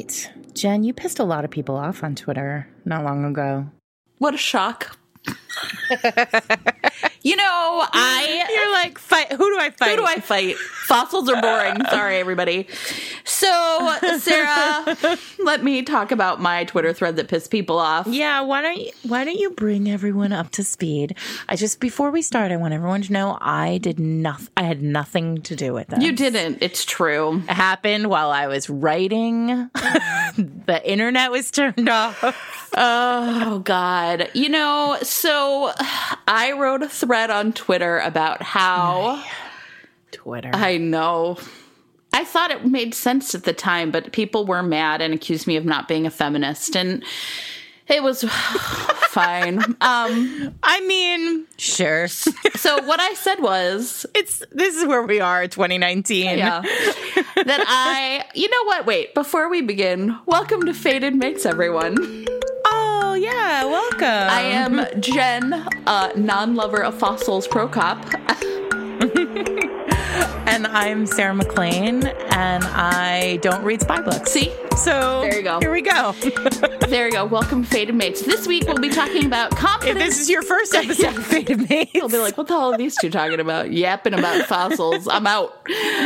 right. Jen, you pissed a lot of people off on Twitter not long ago. What a shock. You're like, who do I fight? Who do I fight? Fossils are boring. Sorry, everybody. So, Sarah, let me talk about my Twitter thread that pissed people off. Yeah, why don't you bring everyone up to speed? Before we start, I want everyone to know I had nothing to do with this. You didn't. It's true. It happened while I was writing. The internet was turned off. Oh, God. So I wrote a thread on Twitter about how... Twitter. I know. I thought it made sense at the time, but people were mad and accused me of not being a feminist, and it was fine. Sure. So what I said was... This is where we are, 2019. Yeah. You know what? Wait, before we begin, welcome to Fated Mates, everyone. Oh, yeah, welcome. I am Jen, non-lover of fossils pro-cop. And I'm Sarah McLean, and I don't read spy books. See? So there you go. Here we go. There you go. Welcome to Fated Mates. This week we'll be talking about competence. If this is your first episode of Fated Mates, you'll be like, what the hell are these two talking about? Yapping about fossils. I'm out.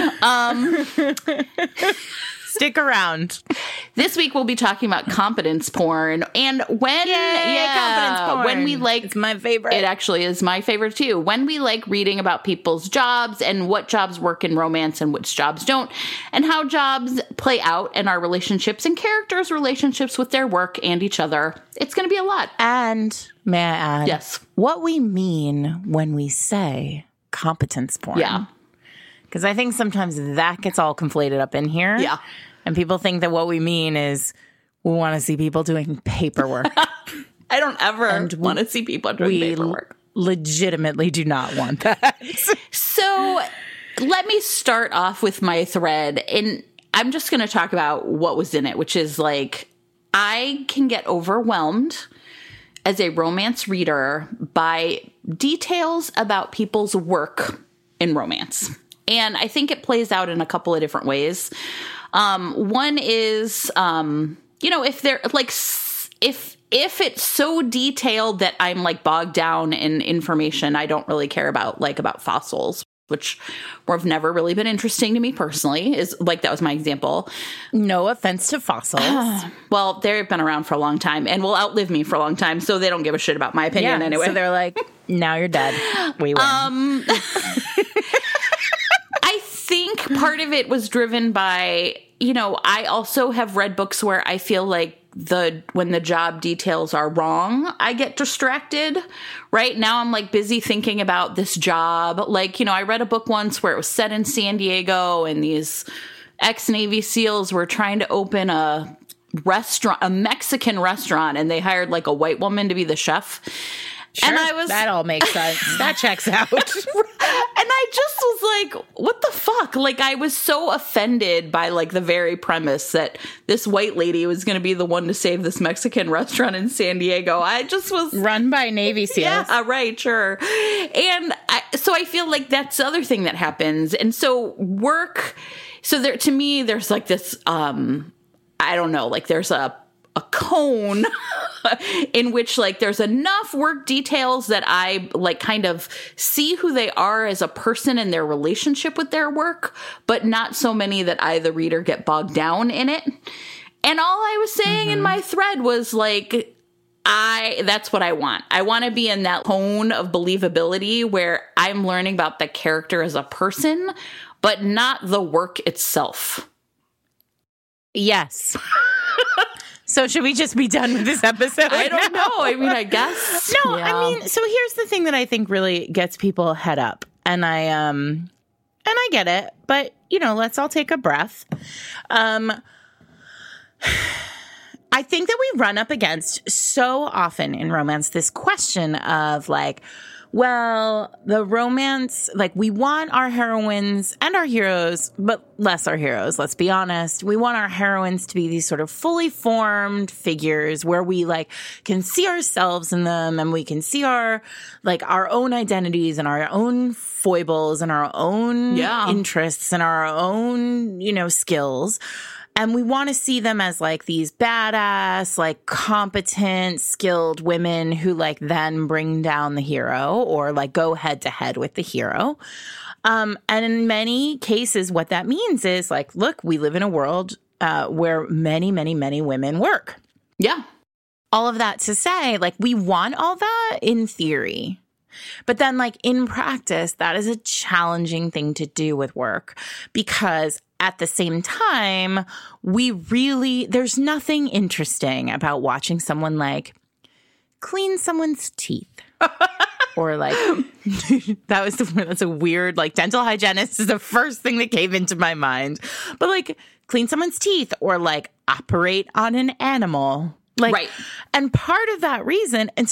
Stick around. This week we'll be talking about competence porn, and competence porn. When we like, it's my favorite. It actually is my favorite too. When we like reading about people's jobs and what jobs work in romance and which jobs don't, and how jobs play out in our relationships and characters' relationships with their work and each other. It's going to be a lot. And may I add, yes, what we mean when we say competence porn. Yeah. Because I think sometimes that gets all conflated up in here. Yeah. And people think that what we mean is we want to see people doing paperwork. I don't ever want to see people doing paperwork. Legitimately do not want that. So let me start off with my thread. And I'm just going to talk about what was in it, which is like, I can get overwhelmed as a romance reader by details about people's work in romance. And I think it plays out in a couple of different ways. One is, if they're like, if it's so detailed that I'm like bogged down in information I don't really care about, like about fossils, which have never really been interesting to me personally, is like, that was my example. No offense to fossils. Well, they've been around for a long time and will outlive me for a long time, so they don't give a shit about my opinion anyway. So they're like, now you're dead. We win. I think part of it was driven by, I also have read books where I feel like when the job details are wrong, I get distracted. Right now I'm like busy thinking about this job. Like, I read a book once where it was set in San Diego and these ex-Navy SEALs were trying to open a Mexican restaurant, and they hired like a white woman to be the chef. Sure, and that all makes sense. That checks out. And I just was like, what the fuck? Like, I was so offended by like the very premise that this white lady was going to be the one to save this Mexican restaurant in San Diego. I just was... Run by Navy SEALs. Yeah, right, sure. And so I feel like that's the other thing that happens. And so to me, there's like this, I don't know, like there's a cone in which like there's enough work details that I like kind of see who they are as a person and their relationship with their work, but not so many that I, the reader, get bogged down in it. And all I was saying in my thread was like, that's what I want. I want to be in that cone of believability where I'm learning about the character as a person, but not the work itself. Yes. So should we just be done with this episode? I don't know. I mean, I guess. No, yeah. I mean, so here's the thing that I think really gets people head up. And I get it, but let's all take a breath. I think that we run up against so often in romance this question of like, well, the romance, like we want our heroines and our heroes, but less our heroes, let's be honest. We want our heroines to be these sort of fully formed figures where we like can see ourselves in them and we can see our own identities and our own foibles and our own interests and our own, skills. And we want to see them as like these badass, like competent, skilled women who like then bring down the hero or like go head to head with the hero. And in many cases, what that means is like, look, we live in a world where many, many, many women work. Yeah. All of that to say, like, we want all that in theory. But then, like, in practice, that is a challenging thing to do with work because at the same time, there's nothing interesting about watching someone, like, clean someone's teeth. Or, like, that's a weird, like, dental hygienist is the first thing that came into my mind. But, like, clean someone's teeth or, like, operate on an animal. Like, right. And part of that reason, and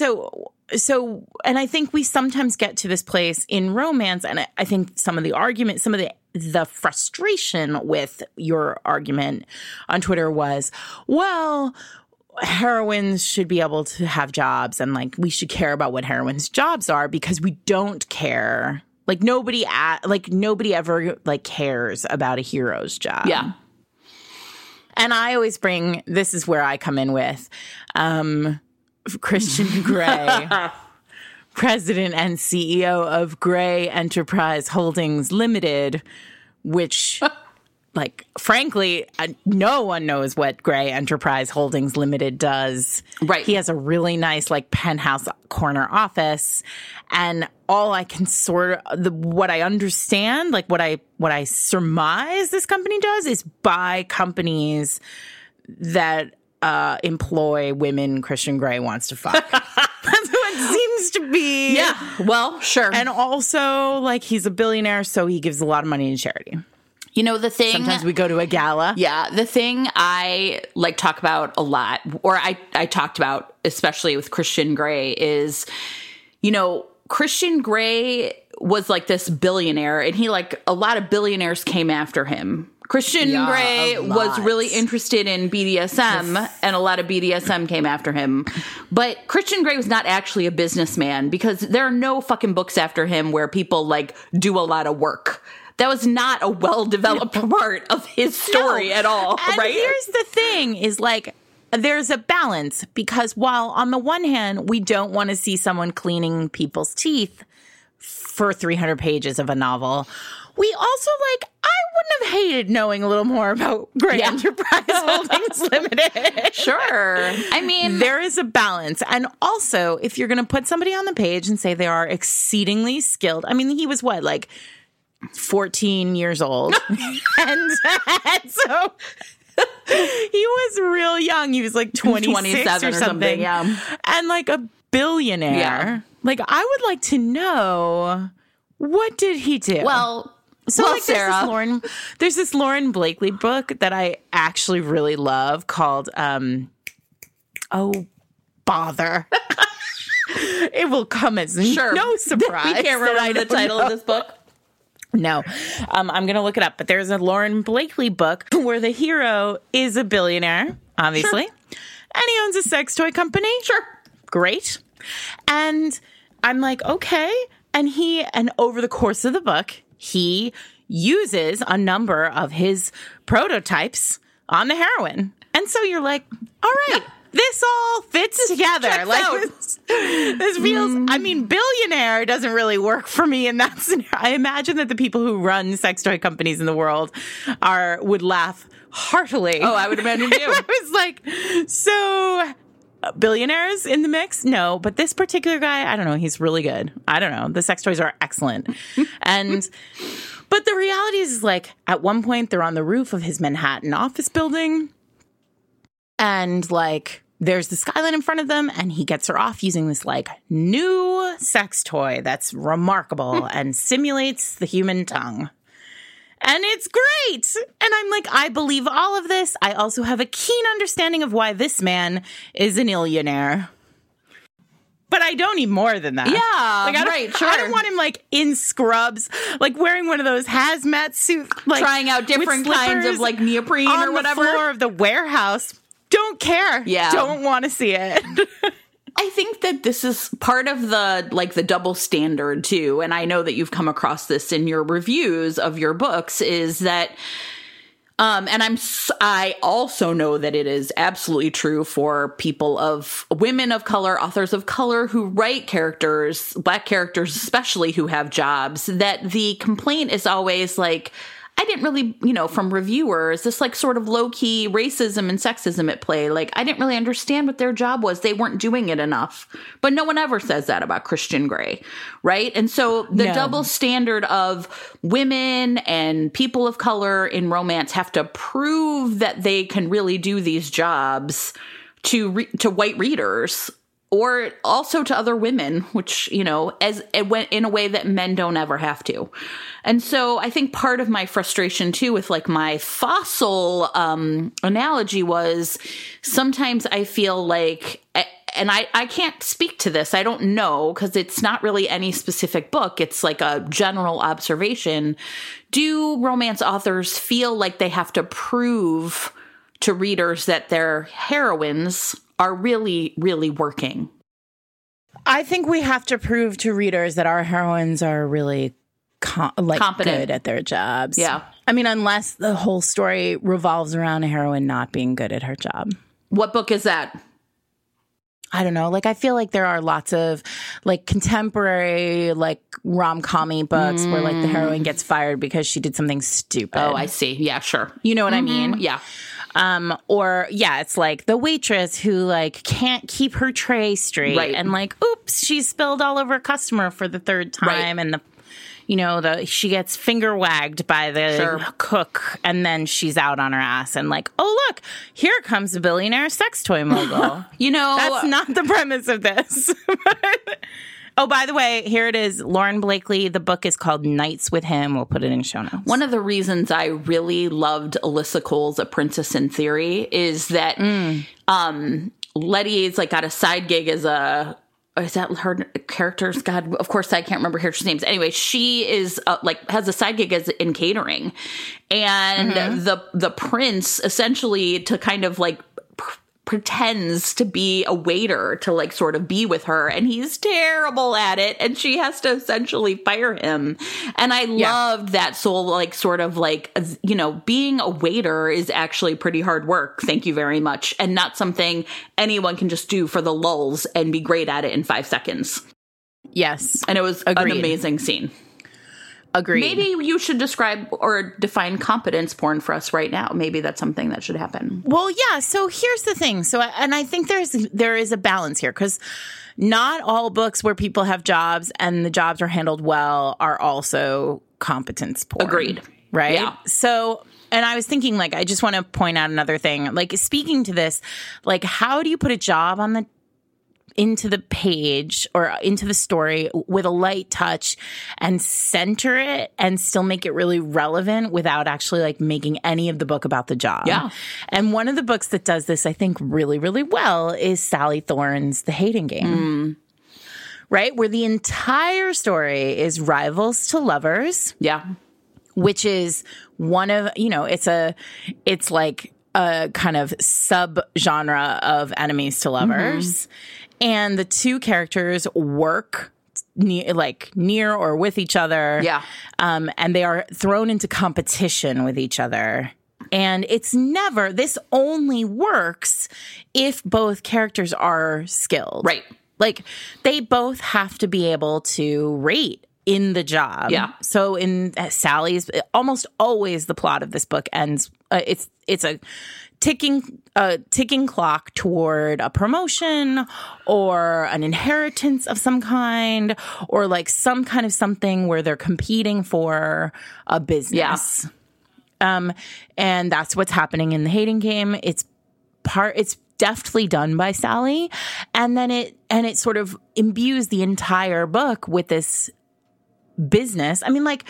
and I think we sometimes get to this place in romance, and I think some of the frustration with your argument on Twitter was, well, heroines should be able to have jobs, and like we should care about what heroines' jobs are because we don't care. Like nobody ever like cares about a hero's job. Yeah. And I always this is where I come in with Christian Grey, president and CEO of Grey Enterprise Holdings Limited, which, like, frankly, no one knows what Grey Enterprise Holdings Limited does. Right. He has a really nice, like, penthouse corner office. And all I can what I understand, like what I surmise this company does is buy companies that employ women Christian Grey wants to fuck. That's what it seems to be. Yeah. Well, sure. And also, like, he's a billionaire, so he gives a lot of money to charity. You know, the thing... Sometimes we go to a gala. Yeah. The thing I, like, talk about a lot, or I talked about, especially with Christian Grey, is, you know, Christian Grey was, like, this billionaire, and he, like, a lot of billionaires came after him. Christian Grey was really interested in BDSM, and a lot of BDSM came after him. But Christian Grey was not actually a businessman because there are no fucking books after him where people, like, do a lot of work. That was not a well-developed part of his story at all, and right? Here's the thing is, like, there's a balance because while on the one hand, we don't want to see someone cleaning people's teeth for 300 pages of a novel, we also, like, I wouldn't have hated knowing a little more about Grey Enterprise Holdings Limited. Sure. I mean, there is a balance. And also, if you're going to put somebody on the page and say they are exceedingly skilled, I mean, he was what, like 14 years old. and so he was real young. He was like 26 or something. Yeah. And like a billionaire. Yeah. Like, I would like to know, what did he do? So, like, Sarah, there's this Lauren Blakely book that I actually really love called, Oh, Bother. It will come as no surprise. We can't remember the title of this book. No. I'm going to look it up. But there's a Lauren Blakely book where the hero is a billionaire, obviously. Sure. And he owns a sex toy company. Sure. Great. And I'm like, okay. And over the course of the book, he uses a number of his prototypes on the heroine. And so you're like, all right, this all fits together. Like this feels, I mean, billionaire doesn't really work for me in that scenario. I imagine that the people who run sex toy companies in the world would laugh heartily. Oh, I would imagine too. I was like, so billionaires in the mix? No, but this particular guy, I don't know. He's really good. I don't know. The sex toys are excellent. But the reality is, like, at one point they're on the roof of his Manhattan office building and, like, there's the skyline in front of them and he gets her off using this, like, new sex toy that's remarkable and simulates the human tongue. And it's great. And I'm like, I believe all of this. I also have a keen understanding of why this man is an illionaire. But I don't need more than that. Yeah, like, right, sure. I don't want him, like, in scrubs, like, wearing one of those hazmat suits. Like, trying out different kinds of, like, neoprene or whatever. On the floor of the warehouse. Don't care. Yeah. Don't want to see it. I think that this is part of the, like, the double standard, too. And I know that you've come across this in your reviews of your books, is that And I also know that it is absolutely true for women of color, authors of color who write characters, Black characters especially, who have jobs, that the complaint is always like, I didn't really, from reviewers, this like sort of low key racism and sexism at play. Like, I didn't really understand what their job was. They weren't doing it enough. But no one ever says that about Christian Grey, right? And so the double standard of women and people of color in romance have to prove that they can really do these jobs to white readers, or also to other women, which, as it went in a way that men don't ever have to. And so I think part of my frustration too with like my fossil analogy was sometimes I feel like, and I can't speak to this, I don't know, because it's not really any specific book. It's like a general observation. Do romance authors feel like they have to prove to readers that their heroines are really, really working? I think we have to prove to readers that our heroines are really competent, good at their jobs. Yeah. I mean, unless the whole story revolves around a heroine not being good at her job. What book is that? I don't know. Like, I feel like there are lots of like contemporary, like rom-com-y books where like the heroine gets fired because she did something stupid. Oh, I see. Yeah, sure. You know what I mean? Yeah. Or it's like the waitress who like can't keep her tray straight, right, and like, oops, she spilled all over a customer for the third time, right, and she gets finger wagged by the cook, and then she's out on her ass, and like, oh look, here comes a billionaire sex toy mogul. That's not the premise of this. Oh, by the way, here it is. Lauren Blakely. The book is called Nights with Him. We'll put it in show notes. One of the reasons I really loved Alyssa Cole's A Princess in Theory is that Letty's like got a side gig as is that her character's? God, of course I can't remember characters' names. Anyway, she is has a side gig in catering, and the prince essentially to kind of like pretends to be a waiter to like sort of be with her, and he's terrible at it, and she has to essentially fire him. And I loved that soul, like sort of like, being a waiter is actually pretty hard work. Thank you very much. And not something anyone can just do for the lulz and be great at it in 5 seconds. Yes. And it was an amazing scene. Agreed. Maybe you should describe or define competence porn for us right now. Maybe that's something that should happen. Well, yeah. So here's the thing. And I think there is a balance here, because not all books where people have jobs and the jobs are handled well are also competence porn. Agreed. Right? Yeah. So, and I was thinking, like, I just want to point out another thing. Like, speaking to this, like, how do you put a job into the page or into the story with a light touch and center it and still make it really relevant without actually like making any of the book about the job? Yeah. And one of the books that does this, I think, really, really well is Sally Thorne's The Hating Game. Right? Where the entire story is rivals to lovers. Yeah. Which is one of, it's like a kind of sub-genre of enemies to lovers. And the two characters work near or with each other. Yeah. And they are thrown into competition with each other. And this only works if both characters are skilled. Right. Like, they both have to be able to rate in the job. Yeah. So in Sally's, almost always the plot of this book ends, it's a ticking clock toward a promotion or an inheritance of some kind, or like some kind of something where they're competing for a business. Yeah. And that's what's happening in The Hating Game. It's deftly done by Sally, and then it sort of imbues the entire book with this business. I mean, like,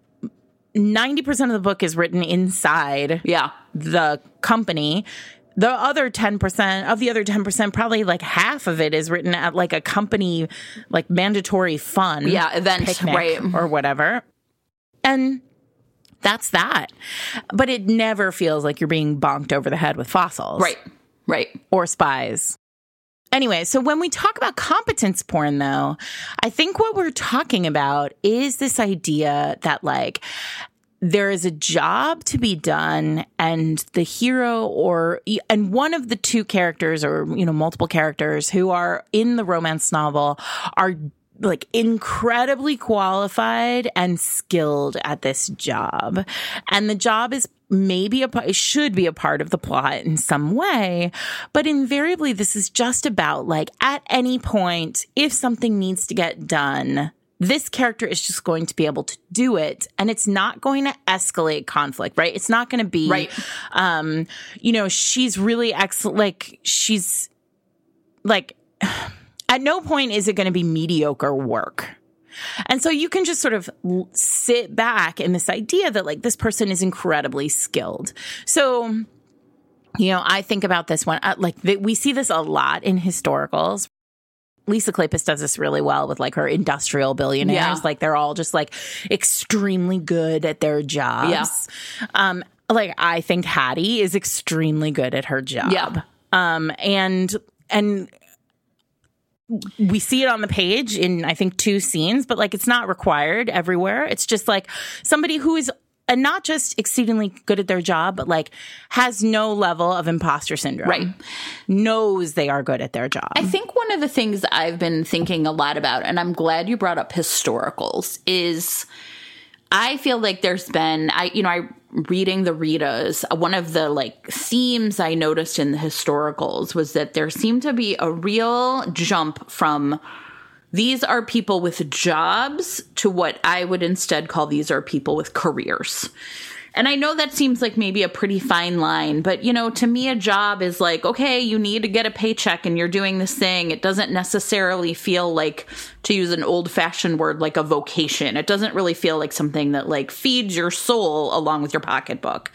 90% of the book is written inside the company. The other 10%, probably like half of it is written at like a company, like mandatory fun. Yeah, event, picnic, right. Or whatever. And that's that. But it never feels like you're being bonked over the head with fossils. Right. Or spies. Anyway, so when we talk about competence porn, though, I think what we're talking about is this idea that, like, there is a job to be done, and the hero and one of the two characters or, multiple characters who are in the romance novel are like incredibly qualified and skilled at this job. And the job is maybe it should be a part of the plot in some way, but invariably this is just about like at any point, if something needs to get done, this character is just going to be able to do it, and it's not going to escalate conflict, right? It's not going to be, right. She's really excellent. Like, she's like, at no point is it going to be mediocre work. And so you can just sort of sit back in this idea that like this person is incredibly skilled. So, I think about this one, we see this a lot in historicals. Lisa Kleypas does this really well with like her industrial billionaires. Yeah. Like they're all just like extremely good at their jobs. Yeah. I think Hattie is extremely good at her job. Yeah. And we see it on the page in, I think, 2 scenes, but like it's not required everywhere. It's just like somebody who is not just exceedingly good at their job, but like has no level of imposter syndrome. Right. Knows they are good at their job. I think one of the things I've been thinking a lot about, and I'm glad you brought up historicals, is I feel like there's been, I reading the Ritas, one of the like themes I noticed in the historicals was that there seemed to be a real jump from these are people with jobs to what I would instead call these are people with careers. And I know that seems like maybe a pretty fine line, but, to me, a job is like, okay, you need to get a paycheck and you're doing this thing. It doesn't necessarily feel like, to use an old fashioned word, like a vocation. It doesn't really feel like something that like feeds your soul along with your pocketbook.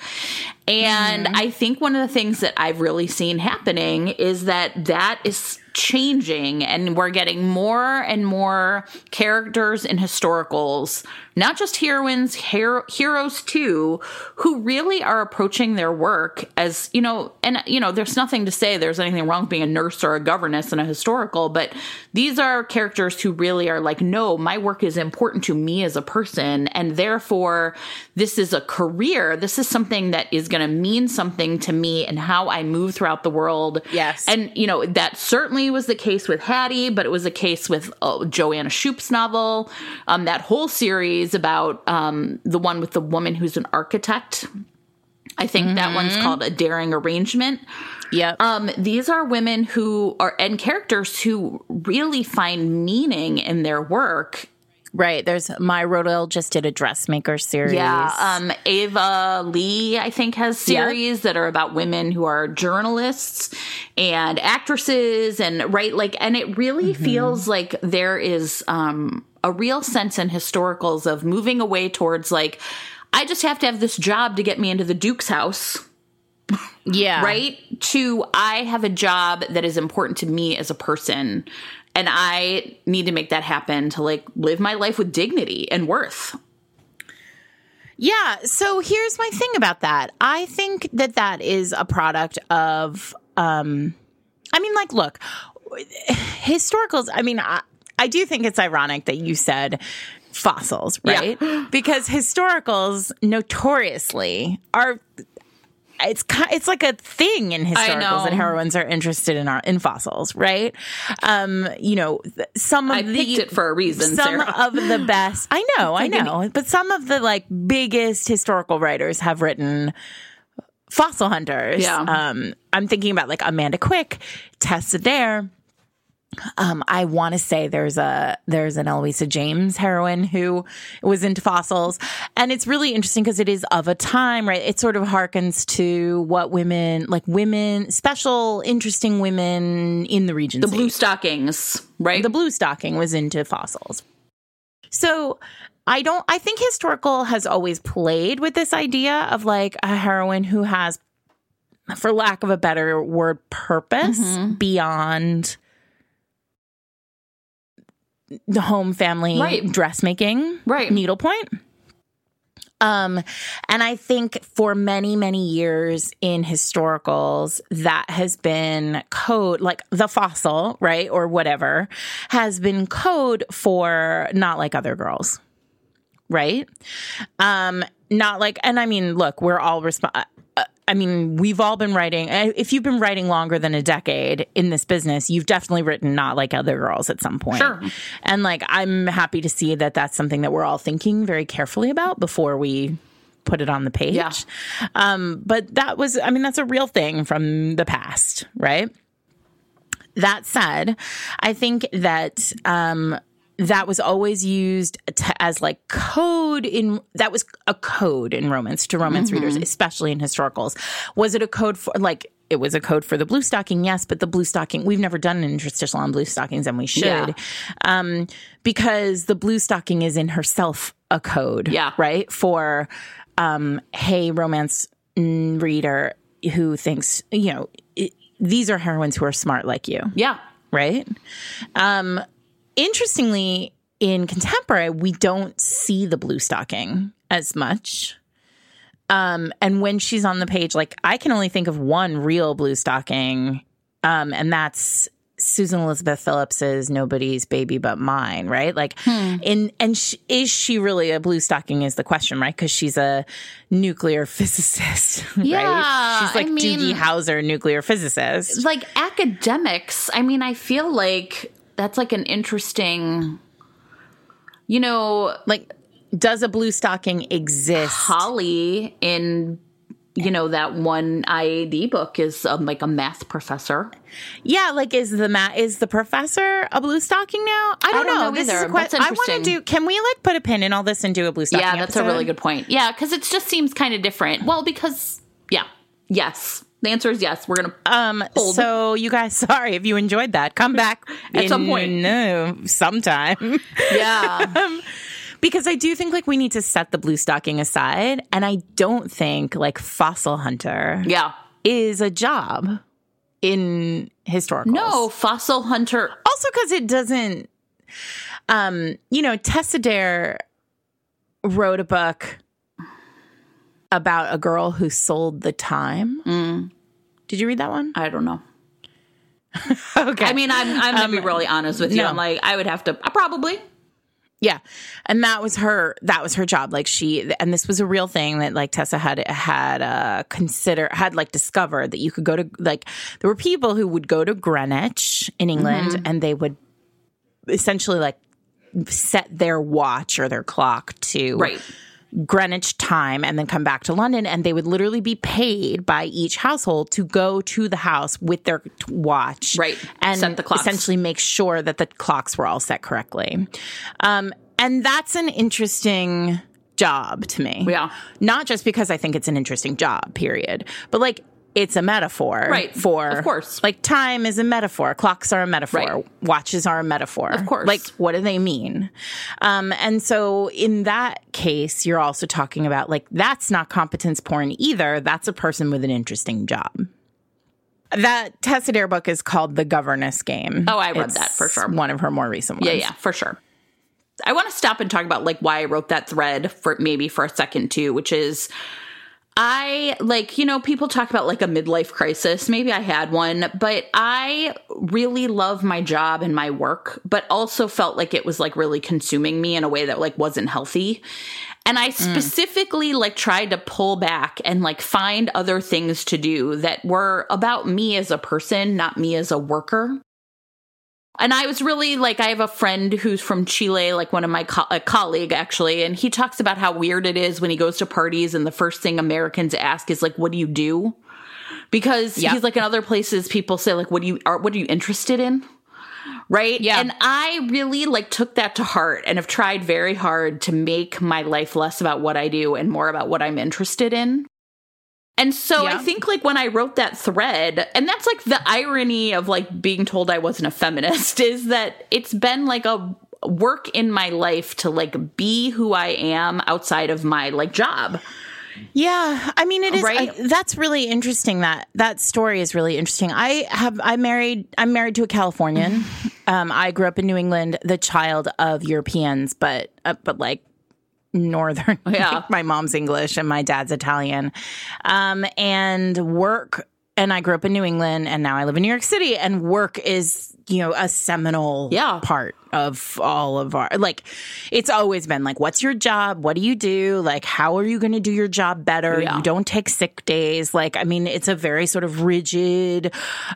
And I think one of the things that I've really seen happening is that is changing, and we're getting more and more characters in historicals, not just heroines, heroes too, who really are approaching their work as, there's nothing to say there's anything wrong with being a nurse or a governess in a historical, but these are characters who really are like, no, my work is important to me as a person, and therefore this is a career. This is something that is going to mean something to me and how I move throughout the world. Yes. And, that certainly was the case with Hattie, but it was a case with Joanna Shupe's novel, that whole series about the one with the woman who's an architect. I think that one's called A Daring Arrangement. Yep. These are women who are, and characters who really find meaning in their work. Right. There's Maya Rodell just did a dressmaker series. Yeah. Ava Lee, I think, has series that are about women who are journalists and actresses, and and it really feels like there is a real sense in historicals of moving away towards like, I just have to have this job to get me into the Duke's house. Yeah. Right? To I have a job that is important to me as a person, and I need to make that happen to like live my life with dignity and worth. Yeah. So here's my thing about that. I think that is a product of, look, historicals. I do think it's ironic that you said fossils, right? Yeah. Because historicals notoriously are. It's like a thing in historicals that heroines are interested in fossils, right? Some of I picked it for a reason. Some Sarah. of the best, I know, but some of the like biggest historical writers have written fossil hunters. Yeah. I'm thinking about like Amanda Quick, Tess Adair. I want to say there's an Eloisa James heroine who was into fossils, and it's really interesting because it is of a time, right? It sort of harkens to what women, special, interesting women in the Regency. The Blue Stockings, right? The Blue Stocking was into fossils. So I think historical has always played with this idea of like a heroine who has, for lack of a better word, purpose beyond the home family dressmaking needlepoint. And I think for many, many years in historicals, that has been code, like the fossil, right? Or whatever, has been code for not like other girls. Right. not like, and I mean, look, we're all we've all been writing. If you've been writing longer than a decade in this business, you've definitely written Not Like Other Girls at some point. Sure. And like, I'm happy to see that that's something that we're all thinking very carefully about before we put it on the page. Yeah. But that's a real thing from the past, right? That said, I think that that was always used as like that was a code in romance to romance readers, especially in historicals. Was it a code for like, it was a code for the blue stocking? Yes, but the blue stocking, we've never done an interstitial on blue stockings, and we should. Yeah. Because the blue stocking is in herself a code, right? For, hey, romance reader who thinks, these are heroines who are smart like you. Yeah. Right? Interestingly, in contemporary, we don't see the blue stocking as much. And when she's on the page, like, I can only think of one real blue stocking, and that's Susan Elizabeth Phillips's Nobody's Baby But Mine, right? Like, is she really a blue stocking is the question, right? Because she's a nuclear physicist, right? She's like Doogie Howser, nuclear physicist. Like academics, I feel like that's like an interesting, like, does a blue stocking exist? Holly in that one IAD book is like a math professor. Yeah, like is the professor a blue stocking now? I don't know. This either. Is that's I want to can we like put a pin in all this and do a blue stocking Yeah, that's episode? a really good point. Yeah, because it just seems kind of different. Well, because, yes. The answer is yes. We're going to hold. So you guys, sorry if you enjoyed that. Come back at some point. No, sometime. Yeah. Because I do think like we need to set the blue stocking aside, and I don't think like fossil hunter is a job in historicals. No, fossil hunter. Also because it doesn't, Tessa Dare wrote a book about a girl who sold the time. Did you read that one? I don't know. Okay. I'm going to be really honest with you. No. I'm like, I would have to, probably. Yeah. And that was her job. Like and this was a real thing that like Tessa had discovered that you could go to, like, there were people who would go to Greenwich in England and they would essentially like set their watch or their clock to Greenwich time and then come back to London, and they would literally be paid by each household to go to the house with their watch and set the clocks. Essentially make sure that the clocks were all set correctly. And that's an interesting job to me. Yeah. Not just because I think it's an interesting job, period, but like it's a metaphor for, of course, like time is a metaphor. Clocks are a metaphor. Watches are a metaphor. Of course. Like, what do they mean? And so in that case, you're also talking about like, that's not competence porn either. That's a person with an interesting job. That Tessa Dare book is called The Governess Game. Oh, I read that for sure. One of her more recent ones. Yeah, for sure. I want to stop and talk about like why I wrote that thread for a second too, which is I like, people talk about like a midlife crisis. Maybe I had one, but I really love my job and my work, but also felt like it was like really consuming me in a way that like wasn't healthy. And I specifically like tried to pull back and like find other things to do that were about me as a person, not me as a worker. And I was really like, I have a friend who's from Chile, like one of my a colleague actually, and he talks about how weird it is when he goes to parties and the first thing Americans ask is like, what do you do? Because he's like, in other places, people say like, what are you interested in? Right. Yeah. And I really like took that to heart and have tried very hard to make my life less about what I do and more about what I'm interested in. And so I think like when I wrote that thread, and that's like the irony of like being told I wasn't a feminist, is that it's been like a work in my life to like be who I am outside of my like job. Yeah. I mean, it is, right? That's really interesting. That story is really interesting. I'm married to a Californian. I grew up in New England, the child of Europeans, but like, Northern. Yeah. My mom's English and my dad's Italian. And work, and I grew up in New England and now I live in New York City, and work is, a seminal part of all of our, like, it's always been like, what's your job? What do you do? Like, how are you going to do your job better? Yeah. You don't take sick days. Like, I mean, it's a very sort of rigid,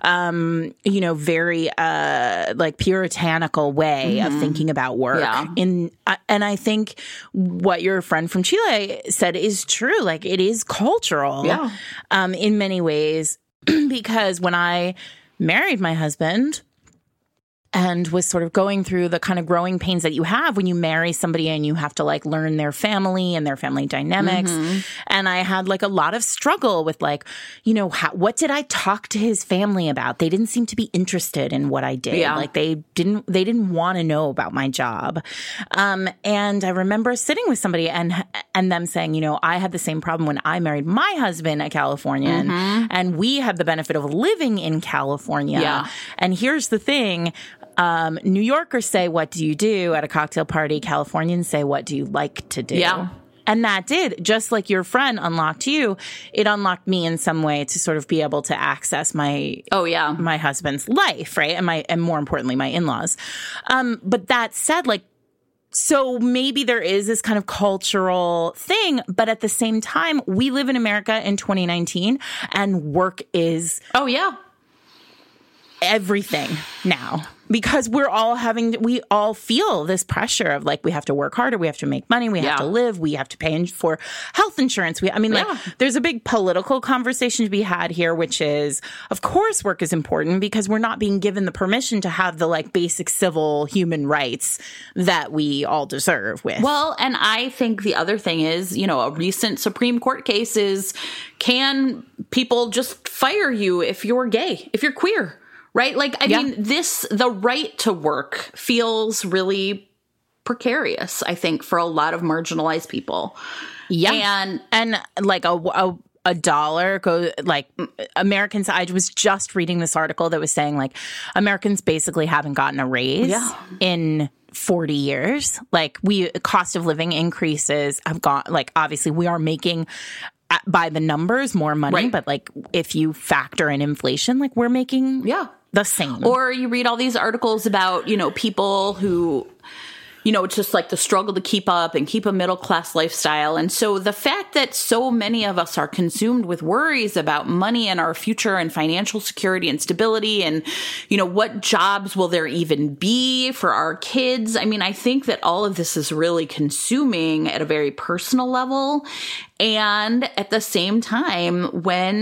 very, like puritanical way of thinking about work. Yeah. And I think what your friend from Chile said is true. Like, it is cultural in many ways, because when I married my husband and was sort of going through the kind of growing pains that you have when you marry somebody and you have to like learn their family and their family dynamics. And I had like a lot of struggle with like, what did I talk to his family about? They didn't seem to be interested in what I did. Yeah. Like they didn't want to know about my job. And I remember sitting with somebody and them saying, I had the same problem when I married my husband, a Californian, and we had the benefit of living in California. Yeah. And here's the thing. New Yorkers say, what do you do at a cocktail party? Californians say, what do you like to do? Yeah. And that did, just like your friend unlocked you, it unlocked me in some way to sort of be able to access my husband's life, right? And more importantly, my in-laws. But that said, like, so maybe there is this kind of cultural thing, but at the same time, we live in America in 2019 and work is everything now. Because we all feel this pressure of like, we have to work harder, we have to make money, we have to live, we have to pay for health insurance. There's a big political conversation to be had here, which is, of course, work is important because we're not being given the permission to have the like basic civil human rights that we all deserve with. Well, and I think the other thing is, a recent Supreme Court case is, can people just fire you if you're gay, if you're queer? Right? Like, I mean, the right to work feels really precarious, I think, for a lot of marginalized people. Yeah. And like a dollar goes, like, Americans, I was just reading this article that was saying, like, Americans basically haven't gotten a raise in 40 years. Like, cost of living increases have gone, like, obviously we are making by the numbers more money, but like, if you factor in inflation, like, we're making the same. Or you read all these articles about, people who, it's just like the struggle to keep up and keep a middle class lifestyle. And so the fact that so many of us are consumed with worries about money and our future and financial security and stability and, what jobs will there even be for our kids? I mean, I think that all of this is really consuming at a very personal level. And at the same time,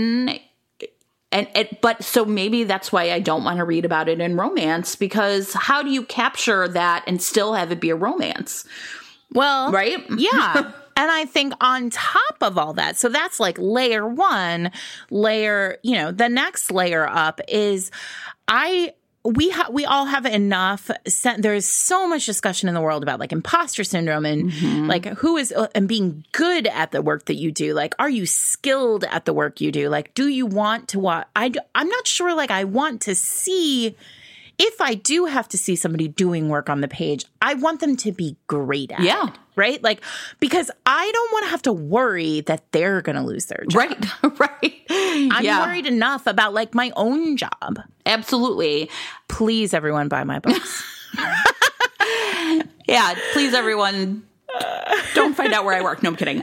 but so maybe that's why I don't want to read about it in romance, because how do you capture that and still have it be a romance? Well, right? Yeah. And I think on top of all that, so that's like layer one, the next layer up is we all have enough. There's so much discussion in the world about like imposter syndrome and like who is and being good at the work that you do. Like, are you skilled at the work you do? Like, do you want to watch? I'm not sure. Like, I want to see. If I do have to see somebody doing work on the page, I want them to be great at it. Right? Like, because I don't want to have to worry that they're going to lose their job. Right. I'm worried enough about like my own job. Absolutely. Please, everyone, buy my books. Please, everyone. Don't find out where I work. No, I'm kidding.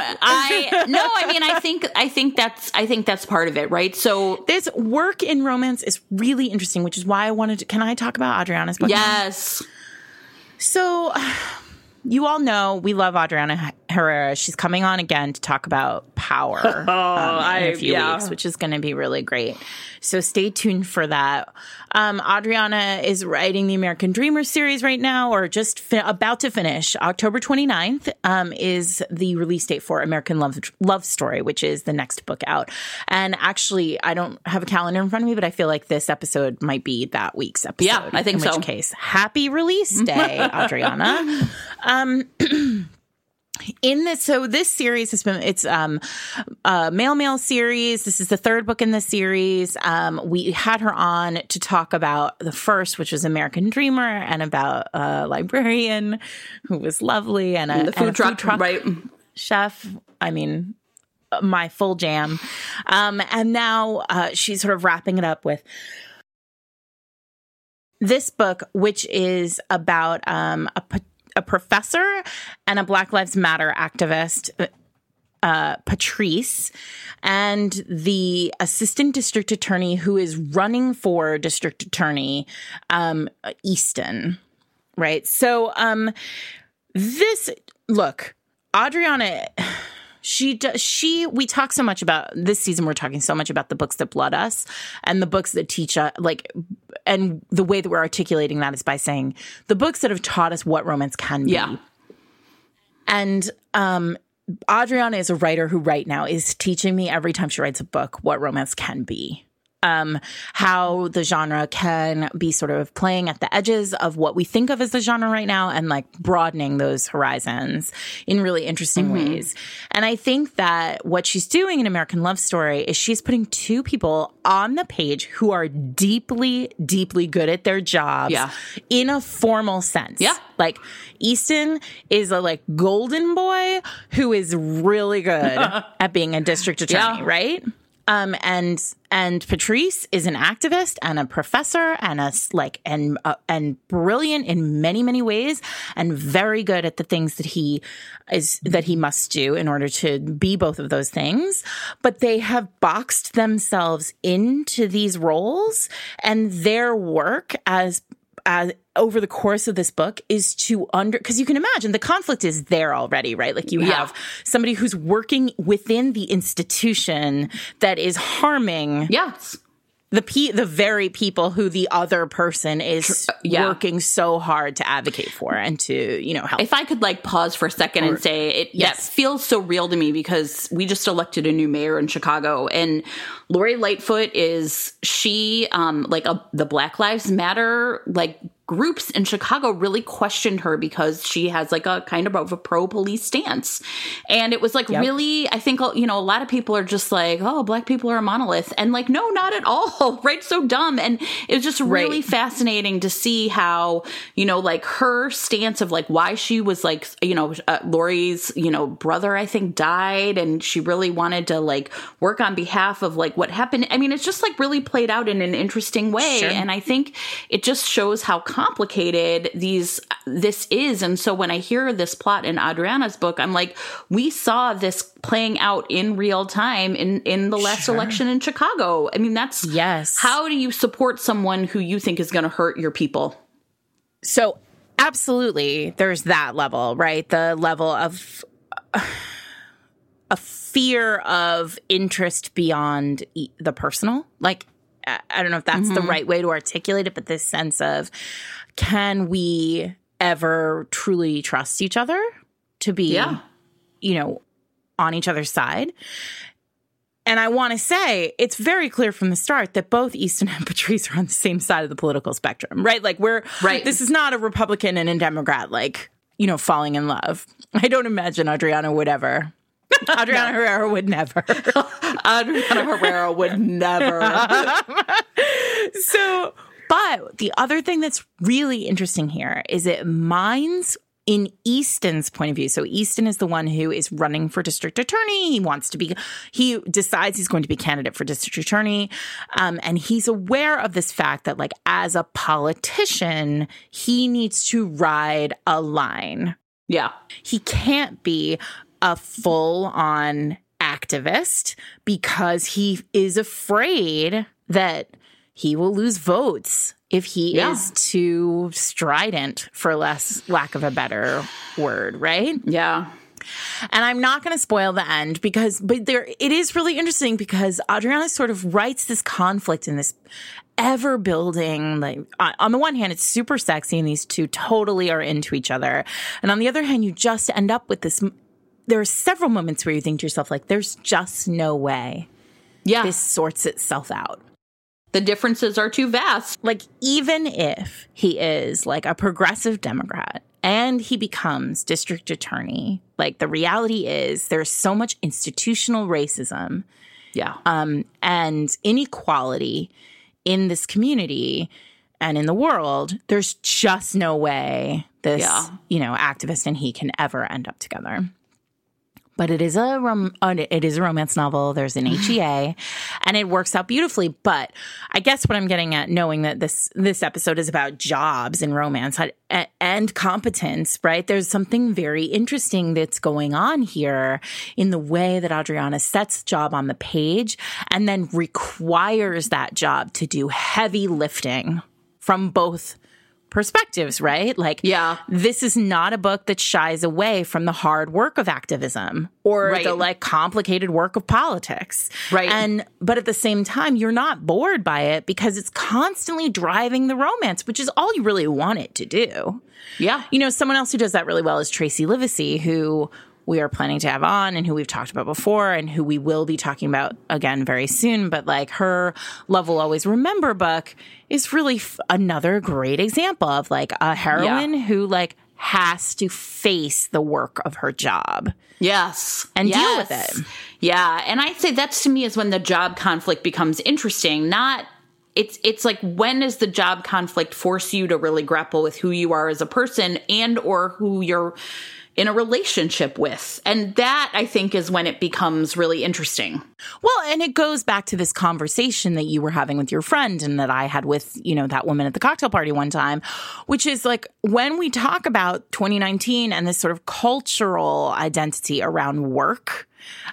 I think that's part of it, right? So this work in romance is really interesting, which is why I wanted to. Can I talk about Adriana's book? Yes. Now? So you all know we love Adriana Herrera. She's coming on again to talk about power in a few weeks, which is going to be really great. So stay tuned for that. Adriana is writing the American Dreamer series right now, or just about to finish. October 29th is the release date for American Love Story, which is the next book out. And actually, I don't have a calendar in front of me, but I feel like this episode might be that week's episode. Yeah, I think so. In which case, happy release day, Adriana. This series has been, it's a male series. This is the third book in the series. We had her on to talk about the first, which was American Dreamer, and about a librarian who was lovely, and a food truck chef. I mean, my full jam. And now she's sort of wrapping it up with this book, which is about a professor and a Black Lives Matter activist, Patrice, and the assistant district attorney who is running for district attorney, Easton, right? So Adriana, we talk so much about this season. We're talking so much about the books that blood us and the books that teach us, and the way that we're articulating that is by saying the books that have taught us what romance can be. Yeah. And Adriana is a writer who right now is teaching me every time she writes a book what romance can be. How the genre can be sort of playing at the edges of what we think of as the genre right now and like broadening those horizons in really interesting ways. And I think that what she's doing in American Love Story is she's putting two people on the page who are deeply, deeply good at their jobs in a formal sense. Yeah. Like Easton is a golden boy who is really good at being a district attorney, right? And Patrice is an activist and a professor and and brilliant in many, many ways and very good at the things that he must do in order to be both of those things. But they have boxed themselves into these roles, and their work as over the course of this book is because you can imagine the conflict is there already, right? Like you have somebody who's working within the institution that is harming the very people who the other person is working so hard to advocate for and to, help. If I could pause for a second and say that feels so real to me because we just elected a new mayor in Chicago, and Lori Lightfoot she the Black Lives Matter groups in Chicago really questioned her because she has a kind of a pro-police stance. And it was really, I think, a lot of people are just oh, Black people are a monolith. And no, not at all. Right. So dumb. And it was just really fascinating to see how, her stance of why she was Lori's, brother, I think, died. And she really wanted to work on behalf of what happened. I mean, it's just really played out in an interesting way. Sure. And I think it just shows how complicated this is. And so when I hear this plot in Adriana's book, I'm we saw this playing out in real time in the last election in Chicago. I mean, that's how do you support someone who you think is going to hurt your people? So absolutely, there's that level, right? The level of a fear of interest beyond the personal. I don't know if that's the right way to articulate it, but this sense of, can we ever truly trust each other to be, on each other's side? And I want to say it's very clear from the start that both Easton and Patrice are on the same side of the political spectrum, right? This is not a Republican and a Democrat, falling in love. I don't imagine Adriana would ever. Adriana Herrera would never. Adriana Herrera would never. But the other thing that's really interesting here is it mines in Easton's point of view. So Easton is the one who is running for district attorney. He decides he's going to be candidate for district attorney. And he's aware of this fact that as a politician, he needs to ride a line. Yeah. He can't be a full-on activist because he is afraid that he will lose votes if he is too strident, for lack of a better word, right? Yeah. And I'm not going to spoil the end it is really interesting because Adriana sort of writes this conflict in this ever building, on the one hand, it's super sexy and these two totally are into each other. And on the other hand, you just end up with this. There are several moments where you think to yourself, there's just no way this sorts itself out. The differences are too vast. Even if he is a progressive Democrat and he becomes district attorney, the reality is there's so much institutional racism and inequality in this community and in the world. There's just no way this, activist and he can ever end up together. but it is a romance novel. There's an HEA, and it works out beautifully. But I guess what I'm getting at, knowing that this episode is about jobs and romance and competence, right? There's something very interesting that's going on here in the way that Adriana sets job on the page and then requires that job to do heavy lifting from both perspectives, right? Like, yeah, this is not a book that shies away from the hard work of activism or the like complicated work of politics. Right. But at the same time, you're not bored by it because it's constantly driving the romance, which is all you really want it to do. Yeah. You know, someone else who does that really well is Tracy Livesey, who we are planning to have on and who we've talked about before and who we will be talking about again very soon. But like her Love Will Always Remember book is really another great example of like a heroine who like has to face the work of her job. Yes. And deal with it. Yeah. And I'd say that's to me is when the job conflict becomes interesting. It's like, when does the job conflict force you to really grapple with who you are as a person and or who you're in a relationship with? And that, I think, is when it becomes really interesting. Well, and it goes back to this conversation that you were having with your friend and that I had with, you know, that woman at the cocktail party one time, which is like when we talk about 2019 and this sort of cultural identity around work,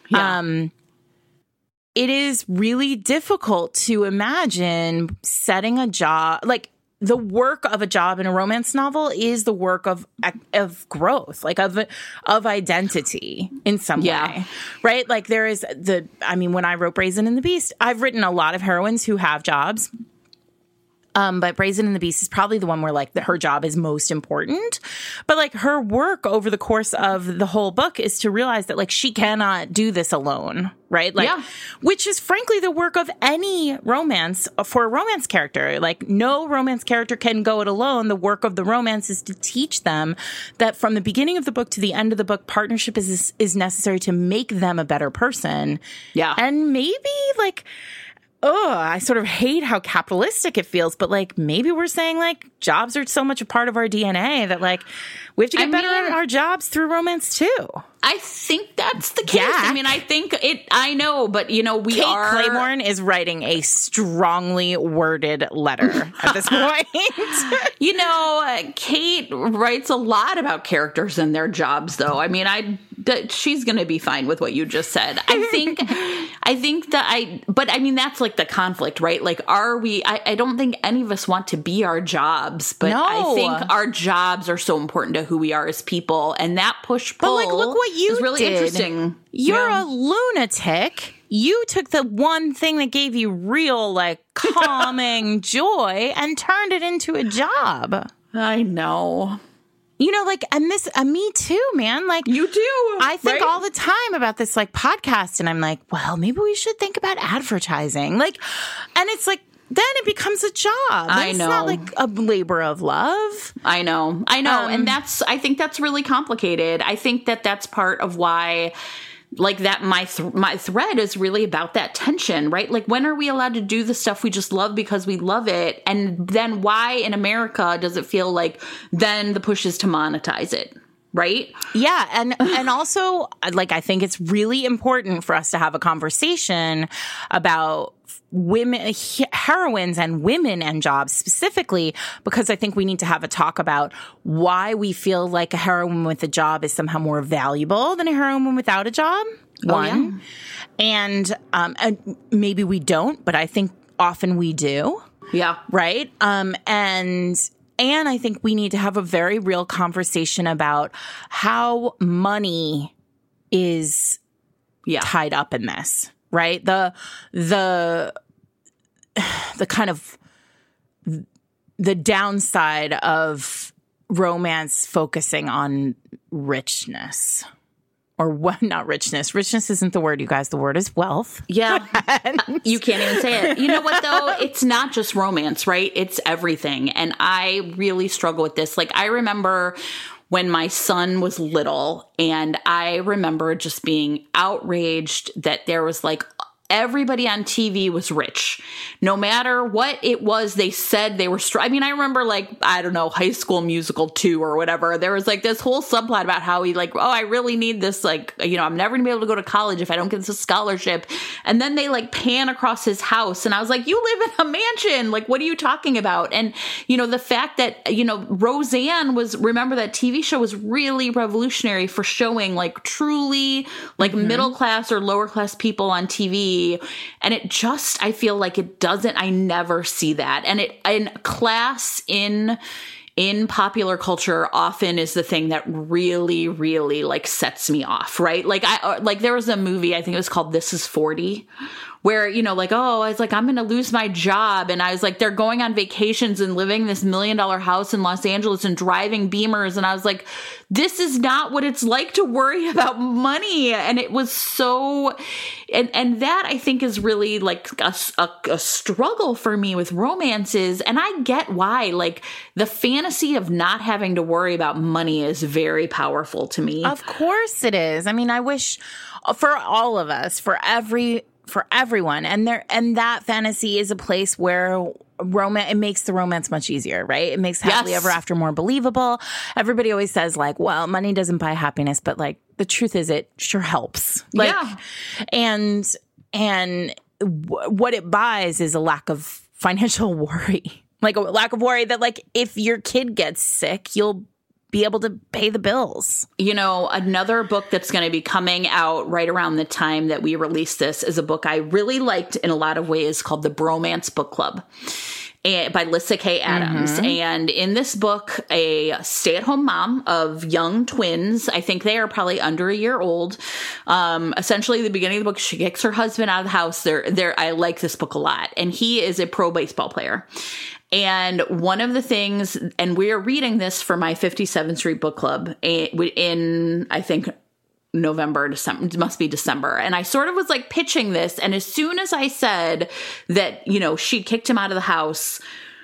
it is really difficult to imagine setting a job like the work of a job in a romance novel is the work of growth, like of identity in some way, right? Like there is when I wrote Brazen and the Beast, I've written a lot of heroines who have jobs. But Brazen and the Beast is probably the one where like her job is most important. But like her work over the course of the whole book is to realize that like she cannot do this alone, right? Like, which is frankly the work of any romance for a romance character. Like no romance character can go it alone. The work of the romance is to teach them that from the beginning of the book to the end of the book, partnership is necessary to make them a better person. Yeah. And maybe like, I sort of hate how capitalistic it feels, but like maybe we're saying like jobs are so much a part of our DNA that like we have to get better at our jobs through romance too. I think that's the case. Yeah. I mean, I know, but you know, Kate Clayborn is writing a strongly worded letter at this point. You know, Kate writes a lot about characters and their jobs though. I mean, she's going to be fine with what you just said. But I mean, that's like the conflict, right? Like, I don't think any of us want to be our jobs, but I think our jobs are so important to who we are as people. And that push-pull like, look what you is really did. Interesting. You're a lunatic. You took the one thing that gave you real, like, calming joy and turned it into a job. I know. You know, like, and me too, man. Like, you do. I think all the time about this, like, podcast, and I'm like, well, maybe we should think about advertising. Like, and it's like, then it becomes a job. I know. It's not like a labor of love. I know. And I think that's really complicated. I think that's part of why, like, that my thread is really about that tension, right? Like, when are we allowed to do the stuff we just love because we love it? And then why in America does it feel like then the push is to monetize it? Right? Yeah. And also, like, I think it's really important for us to have a conversation about women, heroines and women and jobs specifically, because I think we need to have a talk about why we feel like a heroine with a job is somehow more valuable than a heroine without a job. One. And maybe we don't, but I think often we do. Yeah. Right? And I think we need to have a very real conversation about how money is tied up in this, right? The kind of the downside of romance focusing on richness. Or what? Not richness. Richness isn't the word, you guys. The word is wealth. Yeah. You can't even say it. You know what, though? It's not just romance, right? It's everything. And I really struggle with this. Like, I remember when my son was little, and I remember just being outraged that there was, like, everybody on TV was rich. No matter what it was, they said they were I mean, I remember like, I don't know, High School Musical 2 or whatever. There was like this whole subplot about how he like, oh, I really need this. Like, you know, I'm never gonna be able to go to college if I don't get this scholarship. And then they like pan across his house. And I was like, you live in a mansion. Like, what are you talking about? And, you know, the fact that, you know, Roseanne remember that TV show was really revolutionary for showing like truly like middle class or lower class people on TV. And it just, I feel like it doesn't, I never see that. And class in popular culture often is the thing that really, really like sets me off, right? Like there was a movie, I think it was called This Is 40, where, you know, like, oh, I was like, I'm going to lose my job. And I was like, they're going on vacations and living in this $1 million house in Los Angeles and driving Beamers. And I was like, this is not what it's like to worry about money. And it was so, and that I think is really like a struggle for me with romances. And I get why, like the fantasy of not having to worry about money is very powerful to me. Of course it is. I mean, I wish for all of us, for everyone, and that fantasy is a place where it makes the romance much easier, right? It makes happily ever after more believable. Everybody always says like, well, money doesn't buy happiness, but like the truth is it sure helps. Like, and what it buys is a lack of financial worry, like a lack of worry that like if your kid gets sick, you'll be able to pay the bills. You know, another book that's going to be coming out right around the time that we release this is a book I really liked in a lot of ways called The Bromance Book Club by Lyssa Kay Adams. And in this book, a stay-at-home mom of young twins, I think they are probably under a year old. Essentially, at the beginning of the book, she kicks her husband out of the house. I like this book a lot. And he is a pro baseball player. And one of the things, and we are reading this for my 57th Street Book Club in, I think, November, December, it must be December. And I sort of was like pitching this. And as soon as I said that, you know, she kicked him out of the house,